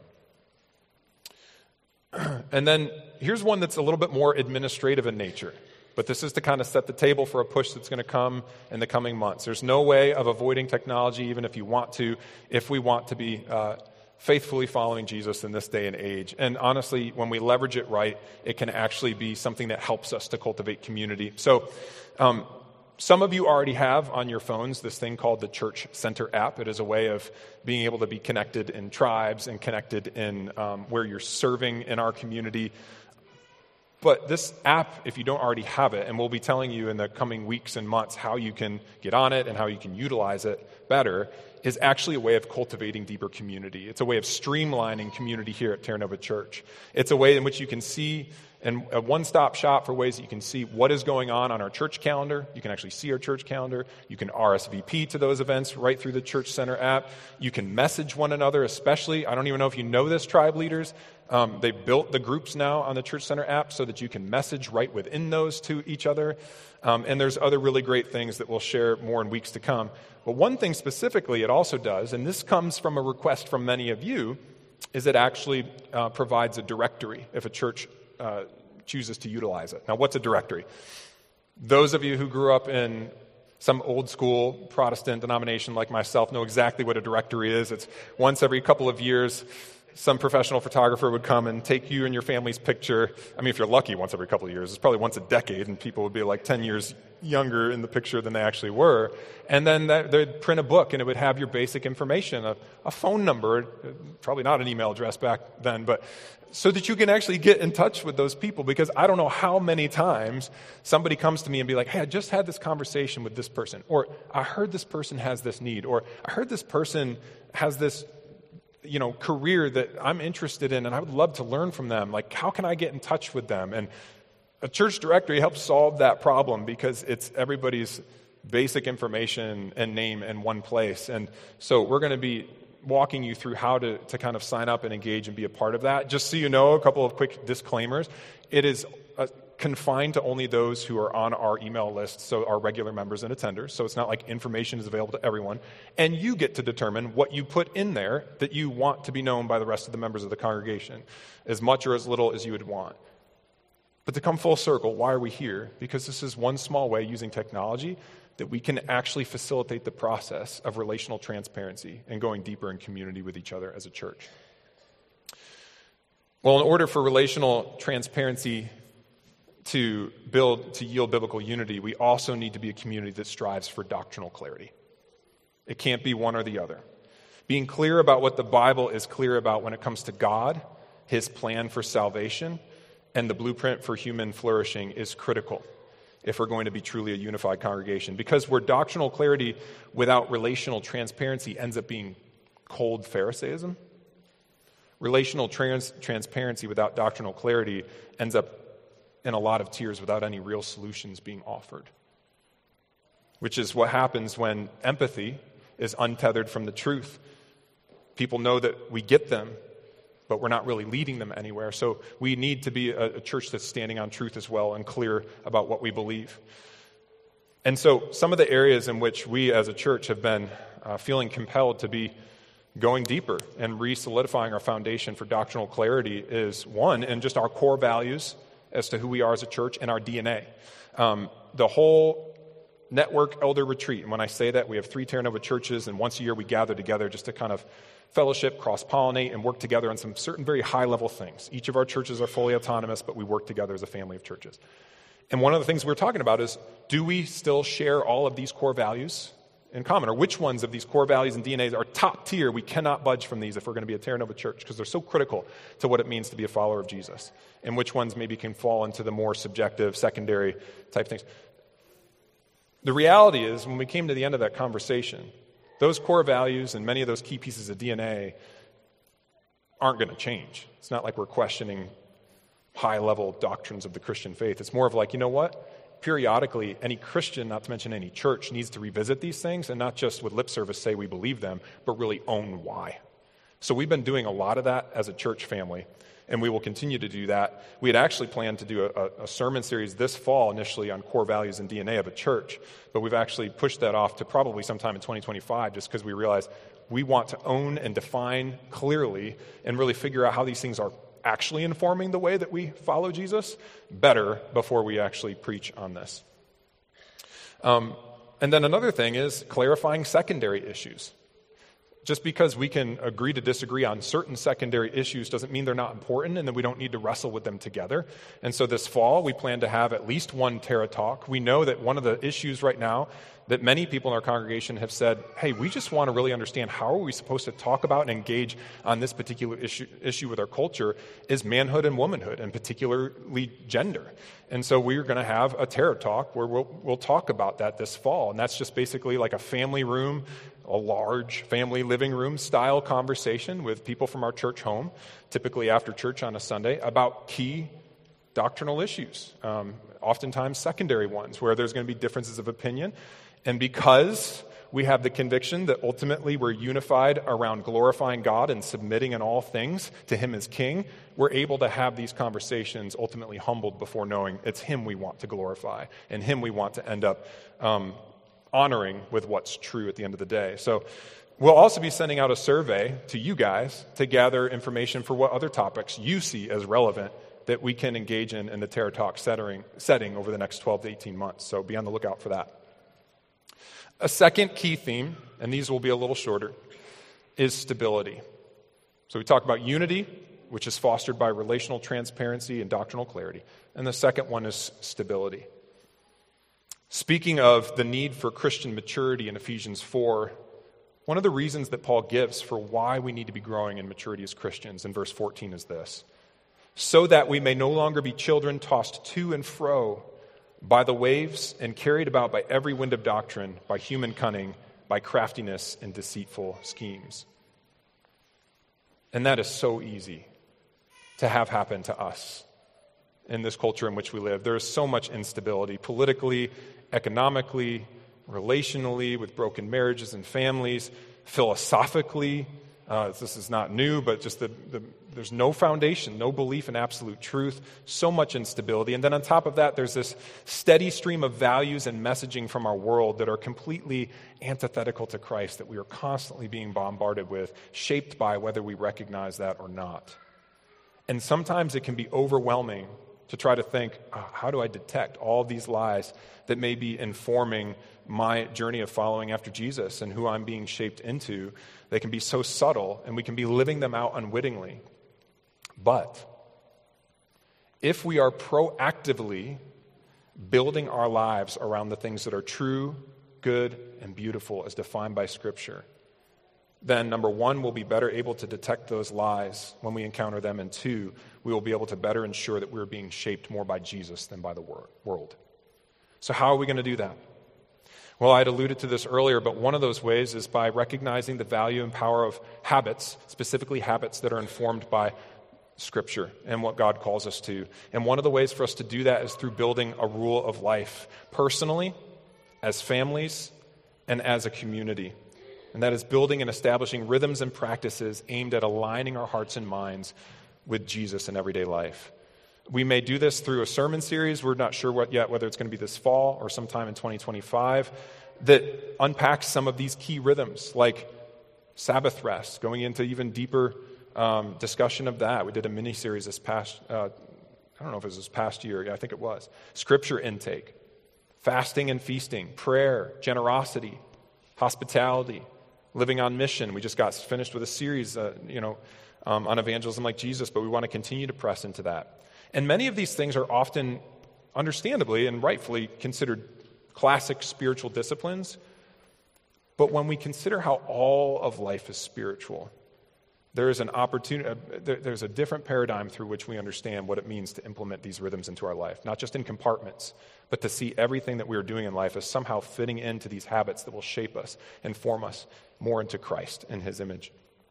And then here's one that's a little bit more administrative in nature. But this is to kind of set the table for a push that's going to come in the coming months. There's no way of avoiding technology, even if you want to, if we want to be faithfully following Jesus in this day and age. And honestly, when we leverage it right, it can actually be something that helps us to cultivate community. So some of you already have on your phones this thing called the Church Center app. It is a way of being able to be connected in tribes and connected in where you're serving in our community. But this app, if you don't already have it, and we'll be telling you in the coming weeks and months how you can get on it and how you can utilize it better, is actually a way of cultivating deeper community. It's a way of streamlining community here at Terra Nova Church. It's a way in which you can see, and a one-stop shop for ways that you can see what is going on our church calendar. You can actually see our church calendar. You can RSVP to those events right through the Church Center app. You can message one another, especially. I don't even know if you know this, tribe leaders. They built the groups now on the Church Center app so that you can message right within those to each other. And there's other really great things that we'll share more in weeks to come. But one thing specifically it also does, and this comes from a request from many of you, is it actually provides a directory if a church chooses to utilize it. Now, what's a directory? Those of you who grew up in some old school Protestant denomination like myself know exactly what a directory is. It's once every couple of years, some professional photographer would come and take you and your family's picture. I mean, if you're lucky, once every couple of years. It's probably once a decade, and people would be like 10 years younger in the picture than they actually were. And then they'd print a book, and it would have your basic information, a phone number, probably not an email address back then, but so that you can actually get in touch with those people. Because I don't know how many times somebody comes to me and be like, hey, I just had this conversation with this person, or I heard this person has this need, or I heard this person has this career that I'm interested in, and I would love to learn from them. Like, how can I get in touch with them? And a church directory helps solve that problem because it's everybody's basic information and name in one place. And so we're going to be walking you through how to kind of sign up and engage and be a part of that. Just so you know, a couple of quick disclaimers. It is confined to only those who are on our email list, so our regular members and attenders. So it's not like information is available to everyone. And you get to determine what you put in there that you want to be known by the rest of the members of the congregation, as much or as little as you would want. But to come full circle, why are we here? Because this is one small way using technology that we can actually facilitate the process of relational transparency and going deeper in community with each other as a church. Well, in order for relational transparency to yield biblical unity, we also need to be a community that strives for doctrinal clarity. It can't be one or the other. Being clear about what the Bible is clear about when it comes to God, His plan for salvation, and the blueprint for human flourishing is critical if we're going to be truly a unified congregation. Because where doctrinal clarity without relational transparency ends up being cold Pharisaism, relational transparency without doctrinal clarity ends up in a lot of tears without any real solutions being offered. Which is what happens when empathy is untethered from the truth. People know that we get them, but we're not really leading them anywhere. So we need to be a church that's standing on truth as well and clear about what we believe. And so some of the areas in which we as a church have been feeling compelled to be going deeper and re-solidifying our foundation for doctrinal clarity is, one, in just our core values as to who we are as a church and our DNA. The whole network elder retreat, and when I say that, we have 3 Terra Nova churches, and once a year we gather together just to kind of fellowship, cross-pollinate, and work together on some certain very high-level things. Each of our churches are fully autonomous, but we work together as a family of churches. And one of the things we're talking about is, do we still share all of these core values in common? Or which ones of these core values and DNAs are top tier? We cannot budge from these if we're going to be a Terra Nova church, because they're so critical to what it means to be a follower of Jesus. And which ones maybe can fall into the more subjective, secondary type things. The reality is, when we came to the end of that conversation, those core values and many of those key pieces of DNA aren't going to change. It's not like we're questioning high-level doctrines of the Christian faith. It's more of like, you know what? Periodically, any Christian, not to mention any church, needs to revisit these things and not just with lip service say we believe them, but really own why. So we've been doing a lot of that as a church family, and we will continue to do that. We had actually planned to do a sermon series this fall initially on core values and DNA of a church, but we've actually pushed that off to probably sometime in 2025 just because we realize we want to own and define clearly and really figure out how these things are actually informing the way that we follow Jesus better before we actually preach on this. And then another thing is clarifying secondary issues. Just because we can agree to disagree on certain secondary issues doesn't mean they're not important and that we don't need to wrestle with them together. And so this fall, we plan to have at least one Terra Talk. We know that one of the issues right now that many people in our congregation have said, hey, we just want to really understand how are we supposed to talk about and engage on this particular issue with our culture is manhood and womanhood, and particularly gender. And so we're going to have a Terra Talk where we'll talk about that this fall. And that's just basically like a family room, a large family living room style conversation with people from our church home, typically after church on a Sunday, about key doctrinal issues, oftentimes secondary ones where there's going to be differences of opinion. And because we have the conviction that ultimately we're unified around glorifying God and submitting in all things to Him as King, we're able to have these conversations ultimately humbled before knowing it's Him we want to glorify and Him we want to end up honoring with what's true at the end of the day. So we'll also be sending out a survey to you guys to gather information for what other topics you see as relevant that we can engage in the Terra Talk setting over the next 12 to 18 months. So be on the lookout for that. A second key theme, and these will be a little shorter, is stability. So we talk about unity, which is fostered by relational transparency and doctrinal clarity. And the second one is stability. Speaking of the need for Christian maturity in Ephesians 4, one of the reasons that Paul gives for why we need to be growing in maturity as Christians in verse 14 is this: so that we may no longer be children tossed to and fro by the waves and carried about by every wind of doctrine, by human cunning, by craftiness and deceitful schemes. And that is so easy to have happen to us in this culture in which we live. There is so much instability politically, economically, relationally, with broken marriages and families, philosophically. This is not new, but just there's no foundation, no belief in absolute truth, so much instability. And then on top of that, there's this steady stream of values and messaging from our world that are completely antithetical to Christ, that we are constantly being bombarded with, shaped by whether we recognize that or not. And sometimes it can be overwhelming to try to think, how do I detect all these lies that may be informing my journey of following after Jesus and who I'm being shaped into? They can be so subtle, and we can be living them out unwittingly. But if we are proactively building our lives around the things that are true, good, and beautiful as defined by Scripture, then number one, we'll be better able to detect those lies when we encounter them, and two, we will be able to better ensure that we're being shaped more by Jesus than by the world. So how are we going to do that? Well, I had alluded to this earlier, but one of those ways is by recognizing the value and power of habits, specifically habits that are informed by Scripture and what God calls us to. And one of the ways for us to do that is through building a rule of life, personally, as families, and as a community. And that is building and establishing rhythms and practices aimed at aligning our hearts and minds with Jesus in everyday life. We may do this through a sermon series. We're not sure yet whether it's going to be this fall or sometime in 2025, that unpacks some of these key rhythms, like Sabbath rest, going into even deeper discussion of that. We did a mini-series this past, I don't know if it was this past year. Yeah, I think it was. Scripture intake, fasting and feasting, prayer, generosity, hospitality, living on mission. We just got finished with a series, on evangelism like Jesus, but we want to continue to press into that. And many of these things are often, understandably and rightfully, considered classic spiritual disciplines. But when we consider how all of life is spiritual, there is an opportunity. There's a different paradigm through which we understand what it means to implement these rhythms into our life, not just in compartments, but to see everything that we are doing in life as somehow fitting into these habits that will shape us and form us more into Christ and His image.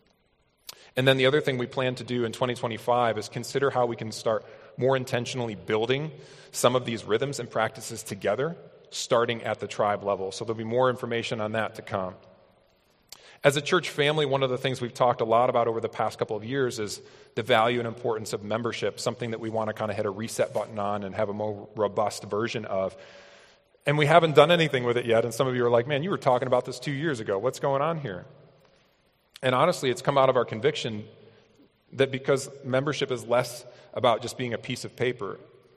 And then the other thing we plan to do in 2025 is consider how we can start more intentionally building some of these rhythms and practices together, starting at the tribe level. So there'll be more information on that to come. As a church family, one of the things we've talked a lot about over the past couple of years is the value and importance of membership, something that we want to kind of hit a reset button on and have a more robust version of. And we haven't done anything with it yet, and some of you are like, man, you were talking about this 2 years ago. What's going on here? And honestly, it's come out of our conviction that because membership is less about just being a piece of paper,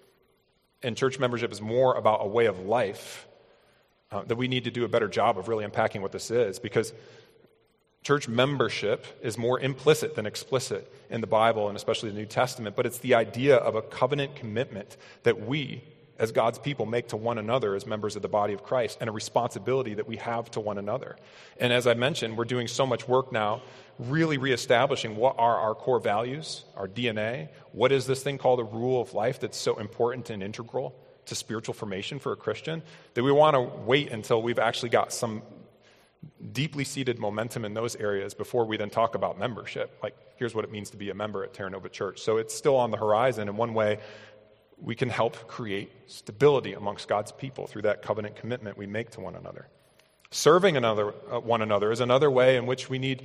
and church membership is more about a way of life, that we need to do a better job of really unpacking what this is, because church membership is more implicit than explicit in the Bible, and especially the New Testament, but it's the idea of a covenant commitment that we, as God's people, make to one another as members of the body of Christ, and a responsibility that we have to one another. And as I mentioned, we're doing so much work now really reestablishing what are our core values, our DNA. What is this thing called a rule of life that's so important and integral to spiritual formation for a Christian, that we want to wait until we've actually got some deeply seated momentum in those areas before we then talk about membership. Like, here's what it means to be a member at Terra Nova Church. So it's still on the horizon. In one way, we can help create stability amongst God's people through that covenant commitment we make to one another. Serving one another is another way in which we need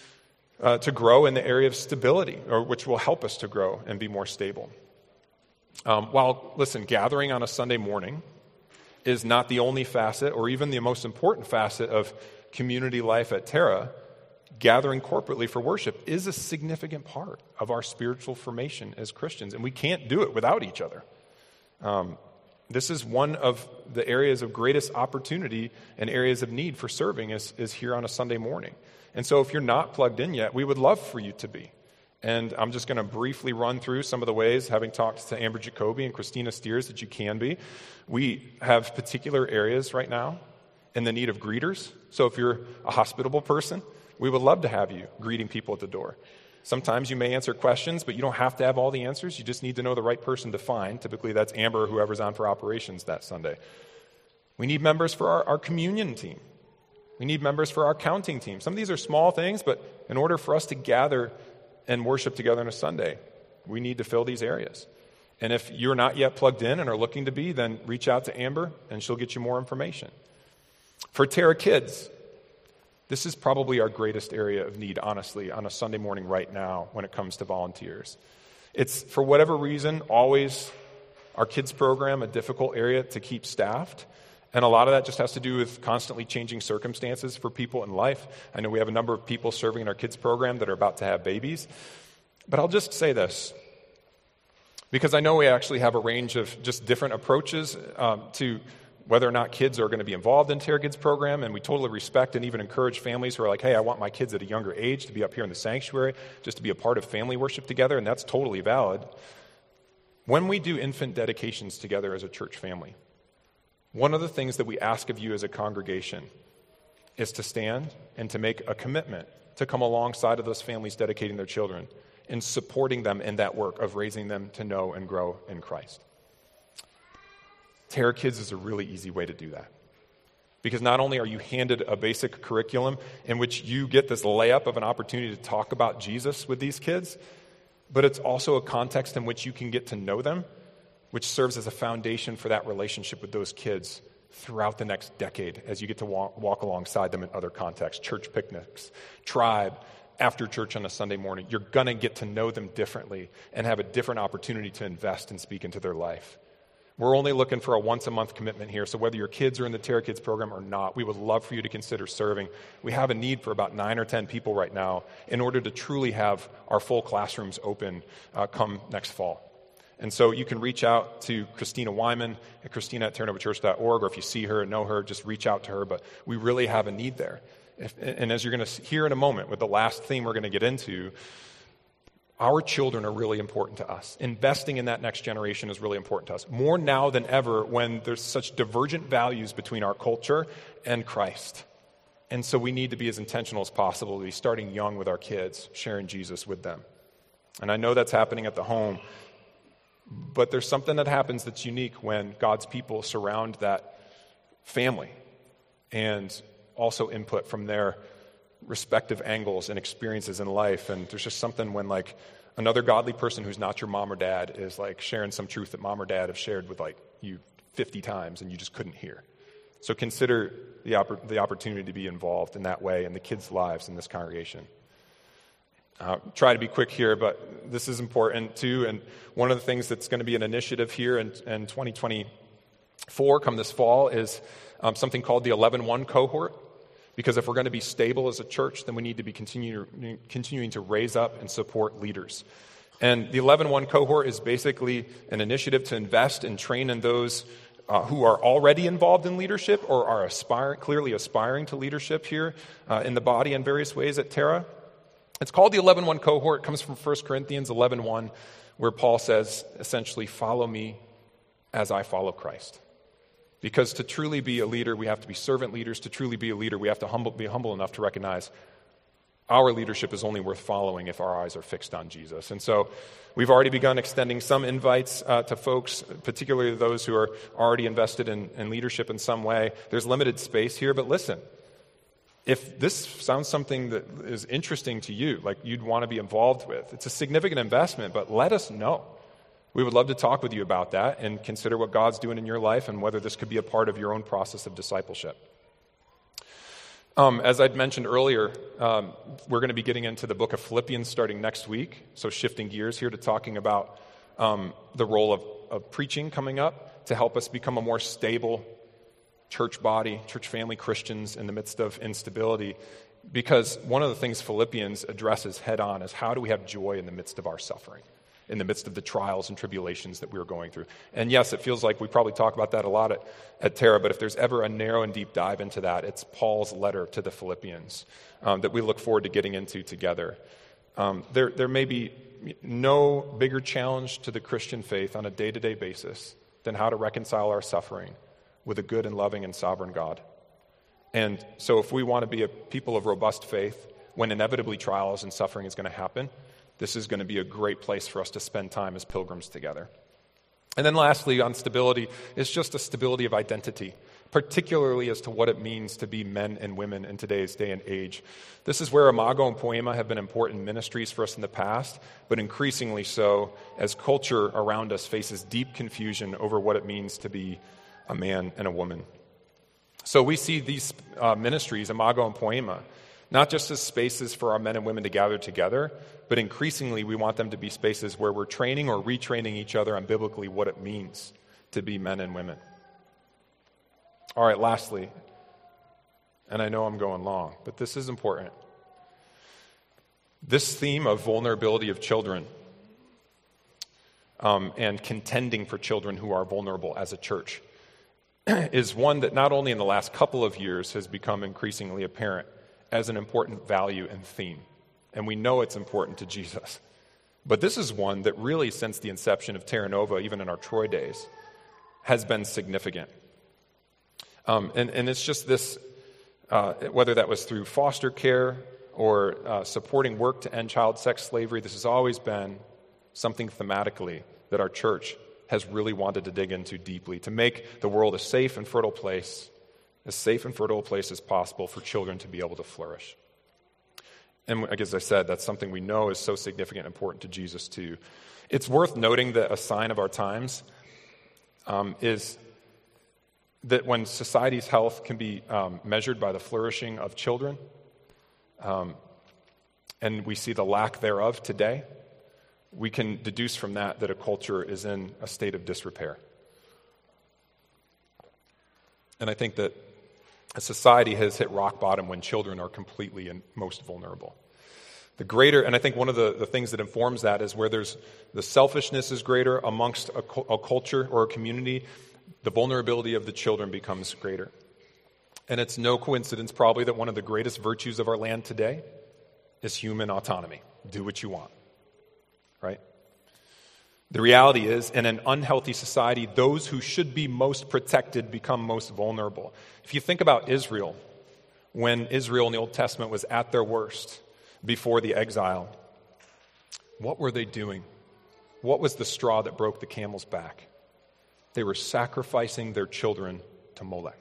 to grow in the area of stability, or which will help us to grow and be more stable. Listen, gathering on a Sunday morning is not the only facet or even the most important facet of community life at Terra. Gathering corporately for worship is a significant part of our spiritual formation as Christians, and we can't do it without each other. This is one of the areas of greatest opportunity and areas of need for serving is here on a Sunday morning. And so if you're not plugged in yet, we would love for you to be. And I'm just going to briefly run through some of the ways, having talked to Amber Jacoby and Christina Steers, that you can be. We have particular areas right now in the need of greeters. So if you're a hospitable person, we would love to have you greeting people at the door. Sometimes you may answer questions, but you don't have to have all the answers. You just need to know the right person to find. Typically, that's Amber or whoever's on for operations that Sunday. We need members for our communion team. We need members for our counting team. Some of these are small things, but in order for us to gather and worship together on a Sunday, we need to fill these areas. And if you're not yet plugged in and are looking to be, then reach out to Amber, and she'll get you more information. For Terra Kids, this is probably our greatest area of need, honestly, on a Sunday morning right now when it comes to volunteers. It's, for whatever reason, always our kids program a difficult area to keep staffed. And a lot of that just has to do with constantly changing circumstances for people in life. I know we have a number of people serving in our kids program that are about to have babies. But I'll just say this, because I know we actually have a range of just different approaches to whether or not kids are going to be involved in Terra Kids program, and we totally respect and even encourage families who are like, hey, I want my kids at a younger age to be up here in the sanctuary, just to be a part of family worship together, and that's totally valid. When we do infant dedications together as a church family, one of the things that we ask of you as a congregation is to stand and to make a commitment to come alongside of those families dedicating their children and supporting them in that work of raising them to know and grow in Christ. Terra Kids is a really easy way to do that. Because not only are you handed a basic curriculum in which you get this layup of an opportunity to talk about Jesus with these kids, but it's also a context in which you can get to know them, which serves as a foundation for that relationship with those kids throughout the next decade as you get to walk alongside them in other contexts, church picnics, tribe, after church on a Sunday morning. You're going to get to know them differently and have a different opportunity to invest and speak into their life. We're only looking for a once-a-month commitment here, so whether your kids are in the Terra Kids program or not, we would love for you to consider serving. We have a need for about 9 or 10 people right now in order to truly have our full classrooms open come next fall. And so you can reach out to Christina Wyman at christina@turnoverchurch.org, or if you see her and know her, just reach out to her. But we really have a need there. And as you're going to hear in a moment with the last theme we're going to get into, our children are really important to us. Investing in that next generation is really important to us. More now than ever when there's such divergent values between our culture and Christ. And so we need to be as intentional as possible to be starting young with our kids, sharing Jesus with them. And I know that's happening at the home. But there's something that happens that's unique when God's people surround that family and also input from their respective angles and experiences in life. And there's just something when like another godly person who's not your mom or dad is like sharing some truth that mom or dad have shared with like you 50 times and you just couldn't hear. So consider the opportunity to be involved in that way in the kids' lives in this congregation. Try to be quick here, but this is important too. And one of the things that's going to be an initiative here in 2024, come this fall, is something called the 11-1 cohort. Because if we're going to be stable as a church, then we need to be continuing to raise up and support leaders. And the 11-1 cohort is basically an initiative to invest and train in those who are already involved in leadership or are clearly aspiring to leadership here in the body in various ways at Terra. It's called the 11-1 cohort. It comes from 1 Corinthians 11:1, where Paul says, essentially, follow me as I follow Christ. Because to truly be a leader, we have to be servant leaders. To truly be a leader, we have to be humble enough to recognize our leadership is only worth following if our eyes are fixed on Jesus. And so we've already begun extending some invites to folks, particularly those who are already invested in leadership in some way. There's limited space here, but listen. If this sounds something that is interesting to you, like you'd want to be involved with, it's a significant investment, but let us know. We would love to talk with you about that and consider what God's doing in your life and whether this could be a part of your own process of discipleship. As I'd mentioned earlier, we're going to be getting into the book of Philippians starting next week, so shifting gears here to talking about the role of preaching coming up to help us become a more stable church body, church family Christians in the midst of instability, because one of the things Philippians addresses head on is how do we have joy in the midst of our suffering, in the midst of the trials and tribulations that we're going through. And yes, it feels like we probably talk about that a lot at Terra, but if there's ever a narrow and deep dive into that, it's Paul's letter to the Philippians that we look forward to getting into together. There may be no bigger challenge to the Christian faith on a day-to-day basis than how to reconcile our suffering with a good and loving and sovereign God. And so if we want to be a people of robust faith, when inevitably trials and suffering is going to happen, this is going to be a great place for us to spend time as pilgrims together. And then lastly, on stability, it's just a stability of identity, particularly as to what it means to be men and women in today's day and age. This is where Imago and Poema have been important ministries for us in the past, but increasingly so as culture around us faces deep confusion over what it means to be a man and a woman. So we see these ministries, Imago and Poema, not just as spaces for our men and women to gather together, but increasingly we want them to be spaces where we're training or retraining each other on biblically what it means to be men and women. All right, lastly, and I know I'm going long, but this is important. This theme of vulnerability of children and contending for children who are vulnerable as a church is one that not only in the last couple of years has become increasingly apparent as an important value and theme. And we know it's important to Jesus. But this is one that really, since the inception of Terra Nova, even in our Troy days, has been significant. And it's just this, whether that was through foster care or supporting work to end child sex slavery, this has always been something thematically that our church has really wanted to dig into deeply, to make the world a safe and fertile place as possible for children to be able to flourish. And as I said, that's something we know is so significant and important to Jesus too. It's worth noting that a sign of our times is that when society's health can be measured by the flourishing of children, and we see the lack thereof today, we can deduce from that a culture is in a state of disrepair. And I think that a society has hit rock bottom when children are completely and most vulnerable. And I think one of the things that informs that is where there's the selfishness is greater amongst a culture or a community, the vulnerability of the children becomes greater. And it's no coincidence probably that one of the greatest virtues of our land today is human autonomy. Do what you want, right? The reality is, in an unhealthy society, those who should be most protected become most vulnerable. If you think about Israel, when Israel in the Old Testament was at their worst before the exile, what were they doing? What was the straw that broke the camel's back? They were sacrificing their children to Molech.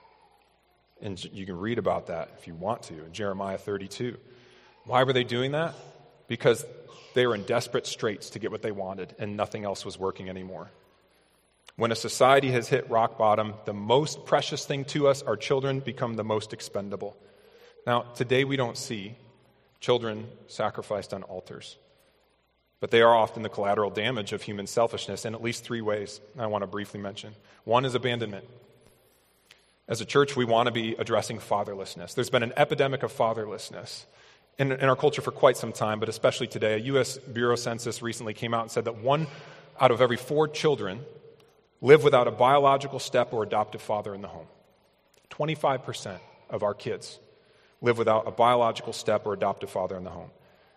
And you can read about that if you want to in Jeremiah 32. Why were they doing that? Because they were in desperate straits to get what they wanted, and nothing else was working anymore. When a society has hit rock bottom, the most precious thing to us, our children, become the most expendable. Now, today we don't see children sacrificed on altars, but they are often the collateral damage of human selfishness in at least three ways I want to briefly mention. One is abandonment. As a church, we want to be addressing fatherlessness. There's been an epidemic of fatherlessness in our culture for quite some time, but especially today. A U.S. Bureau Census recently came out and said that 1 out of every 4 children live without a biological step or adoptive father in the home. 25% of our kids live without a biological step or adoptive father in the home.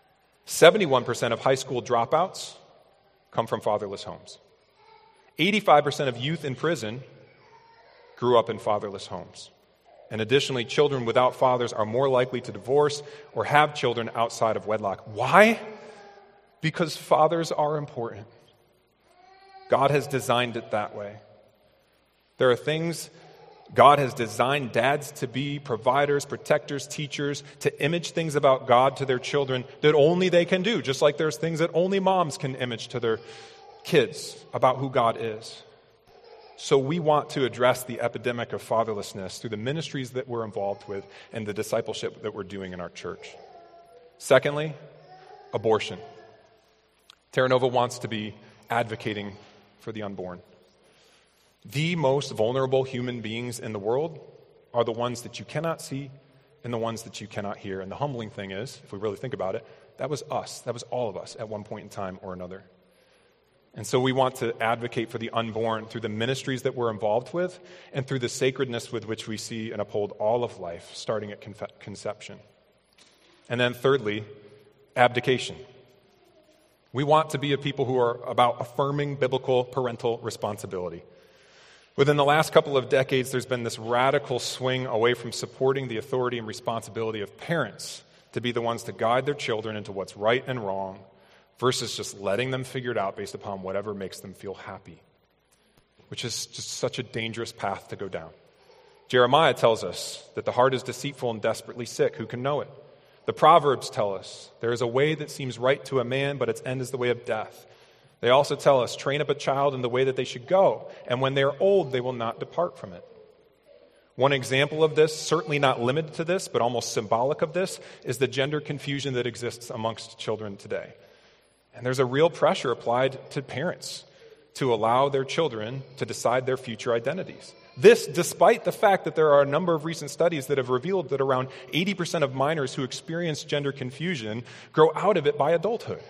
71% of high school dropouts come from fatherless homes. 85% of youth in prison grew up in fatherless homes. And additionally, children without fathers are more likely to divorce or have children outside of wedlock. Why? Because fathers are important. God has designed it that way. There are things God has designed dads to be providers, protectors, teachers, to image things about God to their children that only they can do, just like there's things that only moms can image to their kids about who God is. So we want to address the epidemic of fatherlessness through the ministries that we're involved with and the discipleship that we're doing in our church. Secondly, abortion. Terra Nova wants to be advocating for the unborn. The most vulnerable human beings in the world are the ones that you cannot see and the ones that you cannot hear. And the humbling thing is, if we really think about it, that was us. That was all of us at one point in time or another. And so we want to advocate for the unborn through the ministries that we're involved with and through the sacredness with which we see and uphold all of life, starting at conception. And then thirdly, abdication. We want to be a people who are about affirming biblical parental responsibility. Within the last couple of decades, there's been this radical swing away from supporting the authority and responsibility of parents to be the ones to guide their children into what's right and wrong, versus just letting them figure it out based upon whatever makes them feel happy, which is just such a dangerous path to go down. Jeremiah tells us that the heart is deceitful and desperately sick. Who can know it? The Proverbs tell us there is a way that seems right to a man, but its end is the way of death. They also tell us, train up a child in the way that they should go, and when they are old, they will not depart from it. One example of this, certainly not limited to this, but almost symbolic of this, is the gender confusion that exists amongst children today. And there's a real pressure applied to parents to allow their children to decide their future identities. This, despite the fact that there are a number of recent studies that have revealed that around 80% of minors who experience gender confusion grow out of it by adulthood.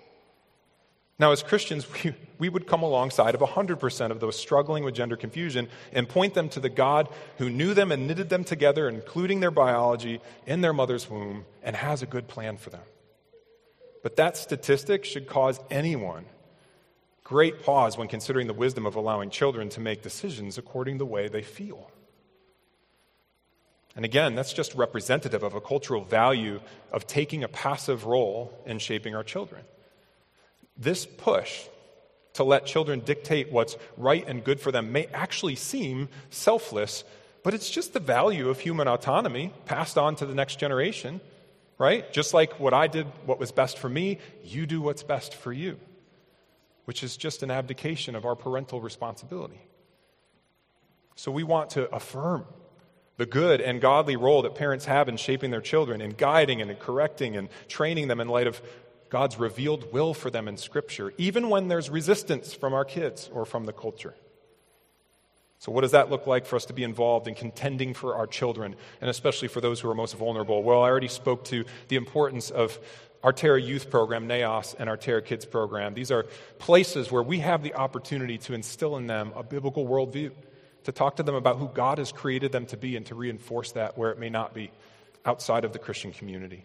Now, as Christians, we would come alongside of 100% of those struggling with gender confusion and point them to the God who knew them and knitted them together, including their biology, in their mother's womb, and has a good plan for them. But that statistic should cause anyone great pause when considering the wisdom of allowing children to make decisions according to the way they feel. And again, that's just representative of a cultural value of taking a passive role in shaping our children. This push to let children dictate what's right and good for them may actually seem selfless, but it's just the value of human autonomy passed on to the next generation, right? Just like what I did, what was best for me, you do what's best for you, which is just an abdication of our parental responsibility. So we want to affirm the good and godly role that parents have in shaping their children, in guiding and in correcting and training them in light of God's revealed will for them in Scripture, even when there's resistance from our kids or from the culture. So what does that look like for us to be involved in contending for our children, and especially for those who are most vulnerable? Well, I already spoke to the importance of our Terra Youth Program, NAOS, and our Terra Kids Program. These are places where we have the opportunity to instill in them a biblical worldview, to talk to them about who God has created them to be and to reinforce that where it may not be outside of the Christian community.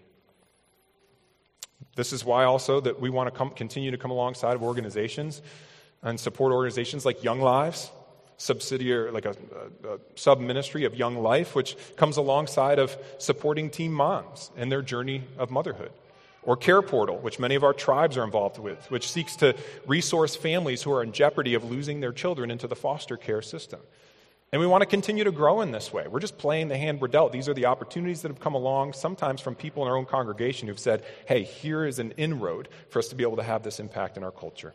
This is why also that we want to continue to come alongside of organizations and support organizations like Young Lives, subsidiary, like a sub-ministry of Young Life, which comes alongside of supporting teen moms in their journey of motherhood. Or Care Portal, which many of our tribes are involved with, which seeks to resource families who are in jeopardy of losing their children into the foster care system. And we want to continue to grow in this way. We're just playing the hand we're dealt. These are the opportunities that have come along, sometimes from people in our own congregation who've said, hey, here is an inroad for us to be able to have this impact in our culture,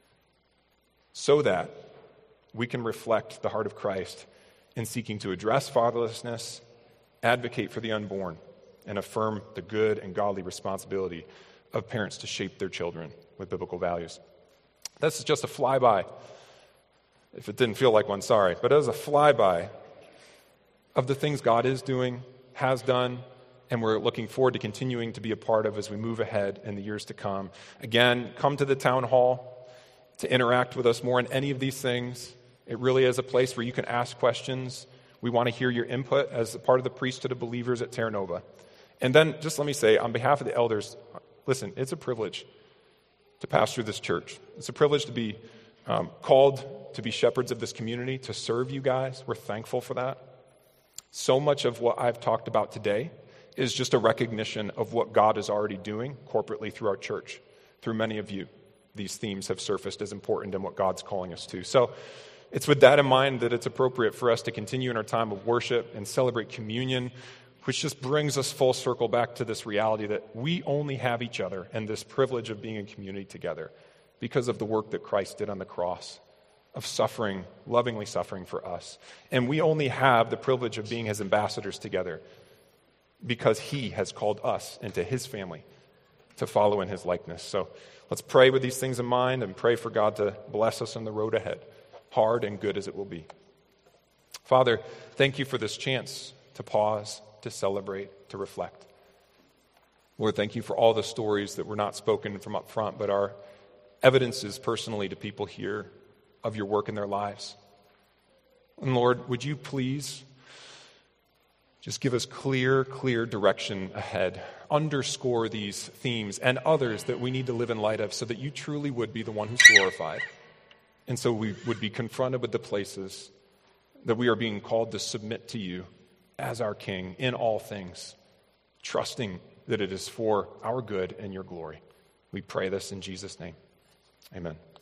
so that we can reflect the heart of Christ in seeking to address fatherlessness, advocate for the unborn, and affirm the good and godly responsibility of parents to shape their children with biblical values. This is just a flyby. If it didn't feel like one, sorry. But as a flyby of the things God is doing, has done, and we're looking forward to continuing to be a part of as we move ahead in the years to come. Again, come to the town hall to interact with us more in any of these things. It really is a place where you can ask questions. We want to hear your input as a part of the priesthood of believers at Terra Nova. And then, just let me say, on behalf of the elders, listen, it's a privilege to pastor this church. It's a privilege to be called to be shepherds of this community, to serve you guys. We're thankful for that. So much of what I've talked about today is just a recognition of what God is already doing corporately through our church, through many of you. These themes have surfaced as important in what God's calling us to. So it's with that in mind that it's appropriate for us to continue in our time of worship and celebrate communion, which just brings us full circle back to this reality that we only have each other and this privilege of being in community together because of the work that Christ did on the cross, of suffering, lovingly suffering for us. And we only have the privilege of being his ambassadors together because he has called us into his family to follow in his likeness. So let's pray with these things in mind and pray for God to bless us on the road ahead, hard and good as it will be. Father, thank you for this chance to pause, to celebrate, to reflect. Lord, thank you for all the stories that were not spoken from up front, but are evidences personally to people here of your work in their lives. And Lord, would you please just give us clear direction ahead. Underscore these themes and others that we need to live in light of so that you truly would be the one who's glorified. And so we would be confronted with the places that we are being called to submit to you as our King in all things, trusting that it is for our good and your glory. We pray this in Jesus' name. Amen.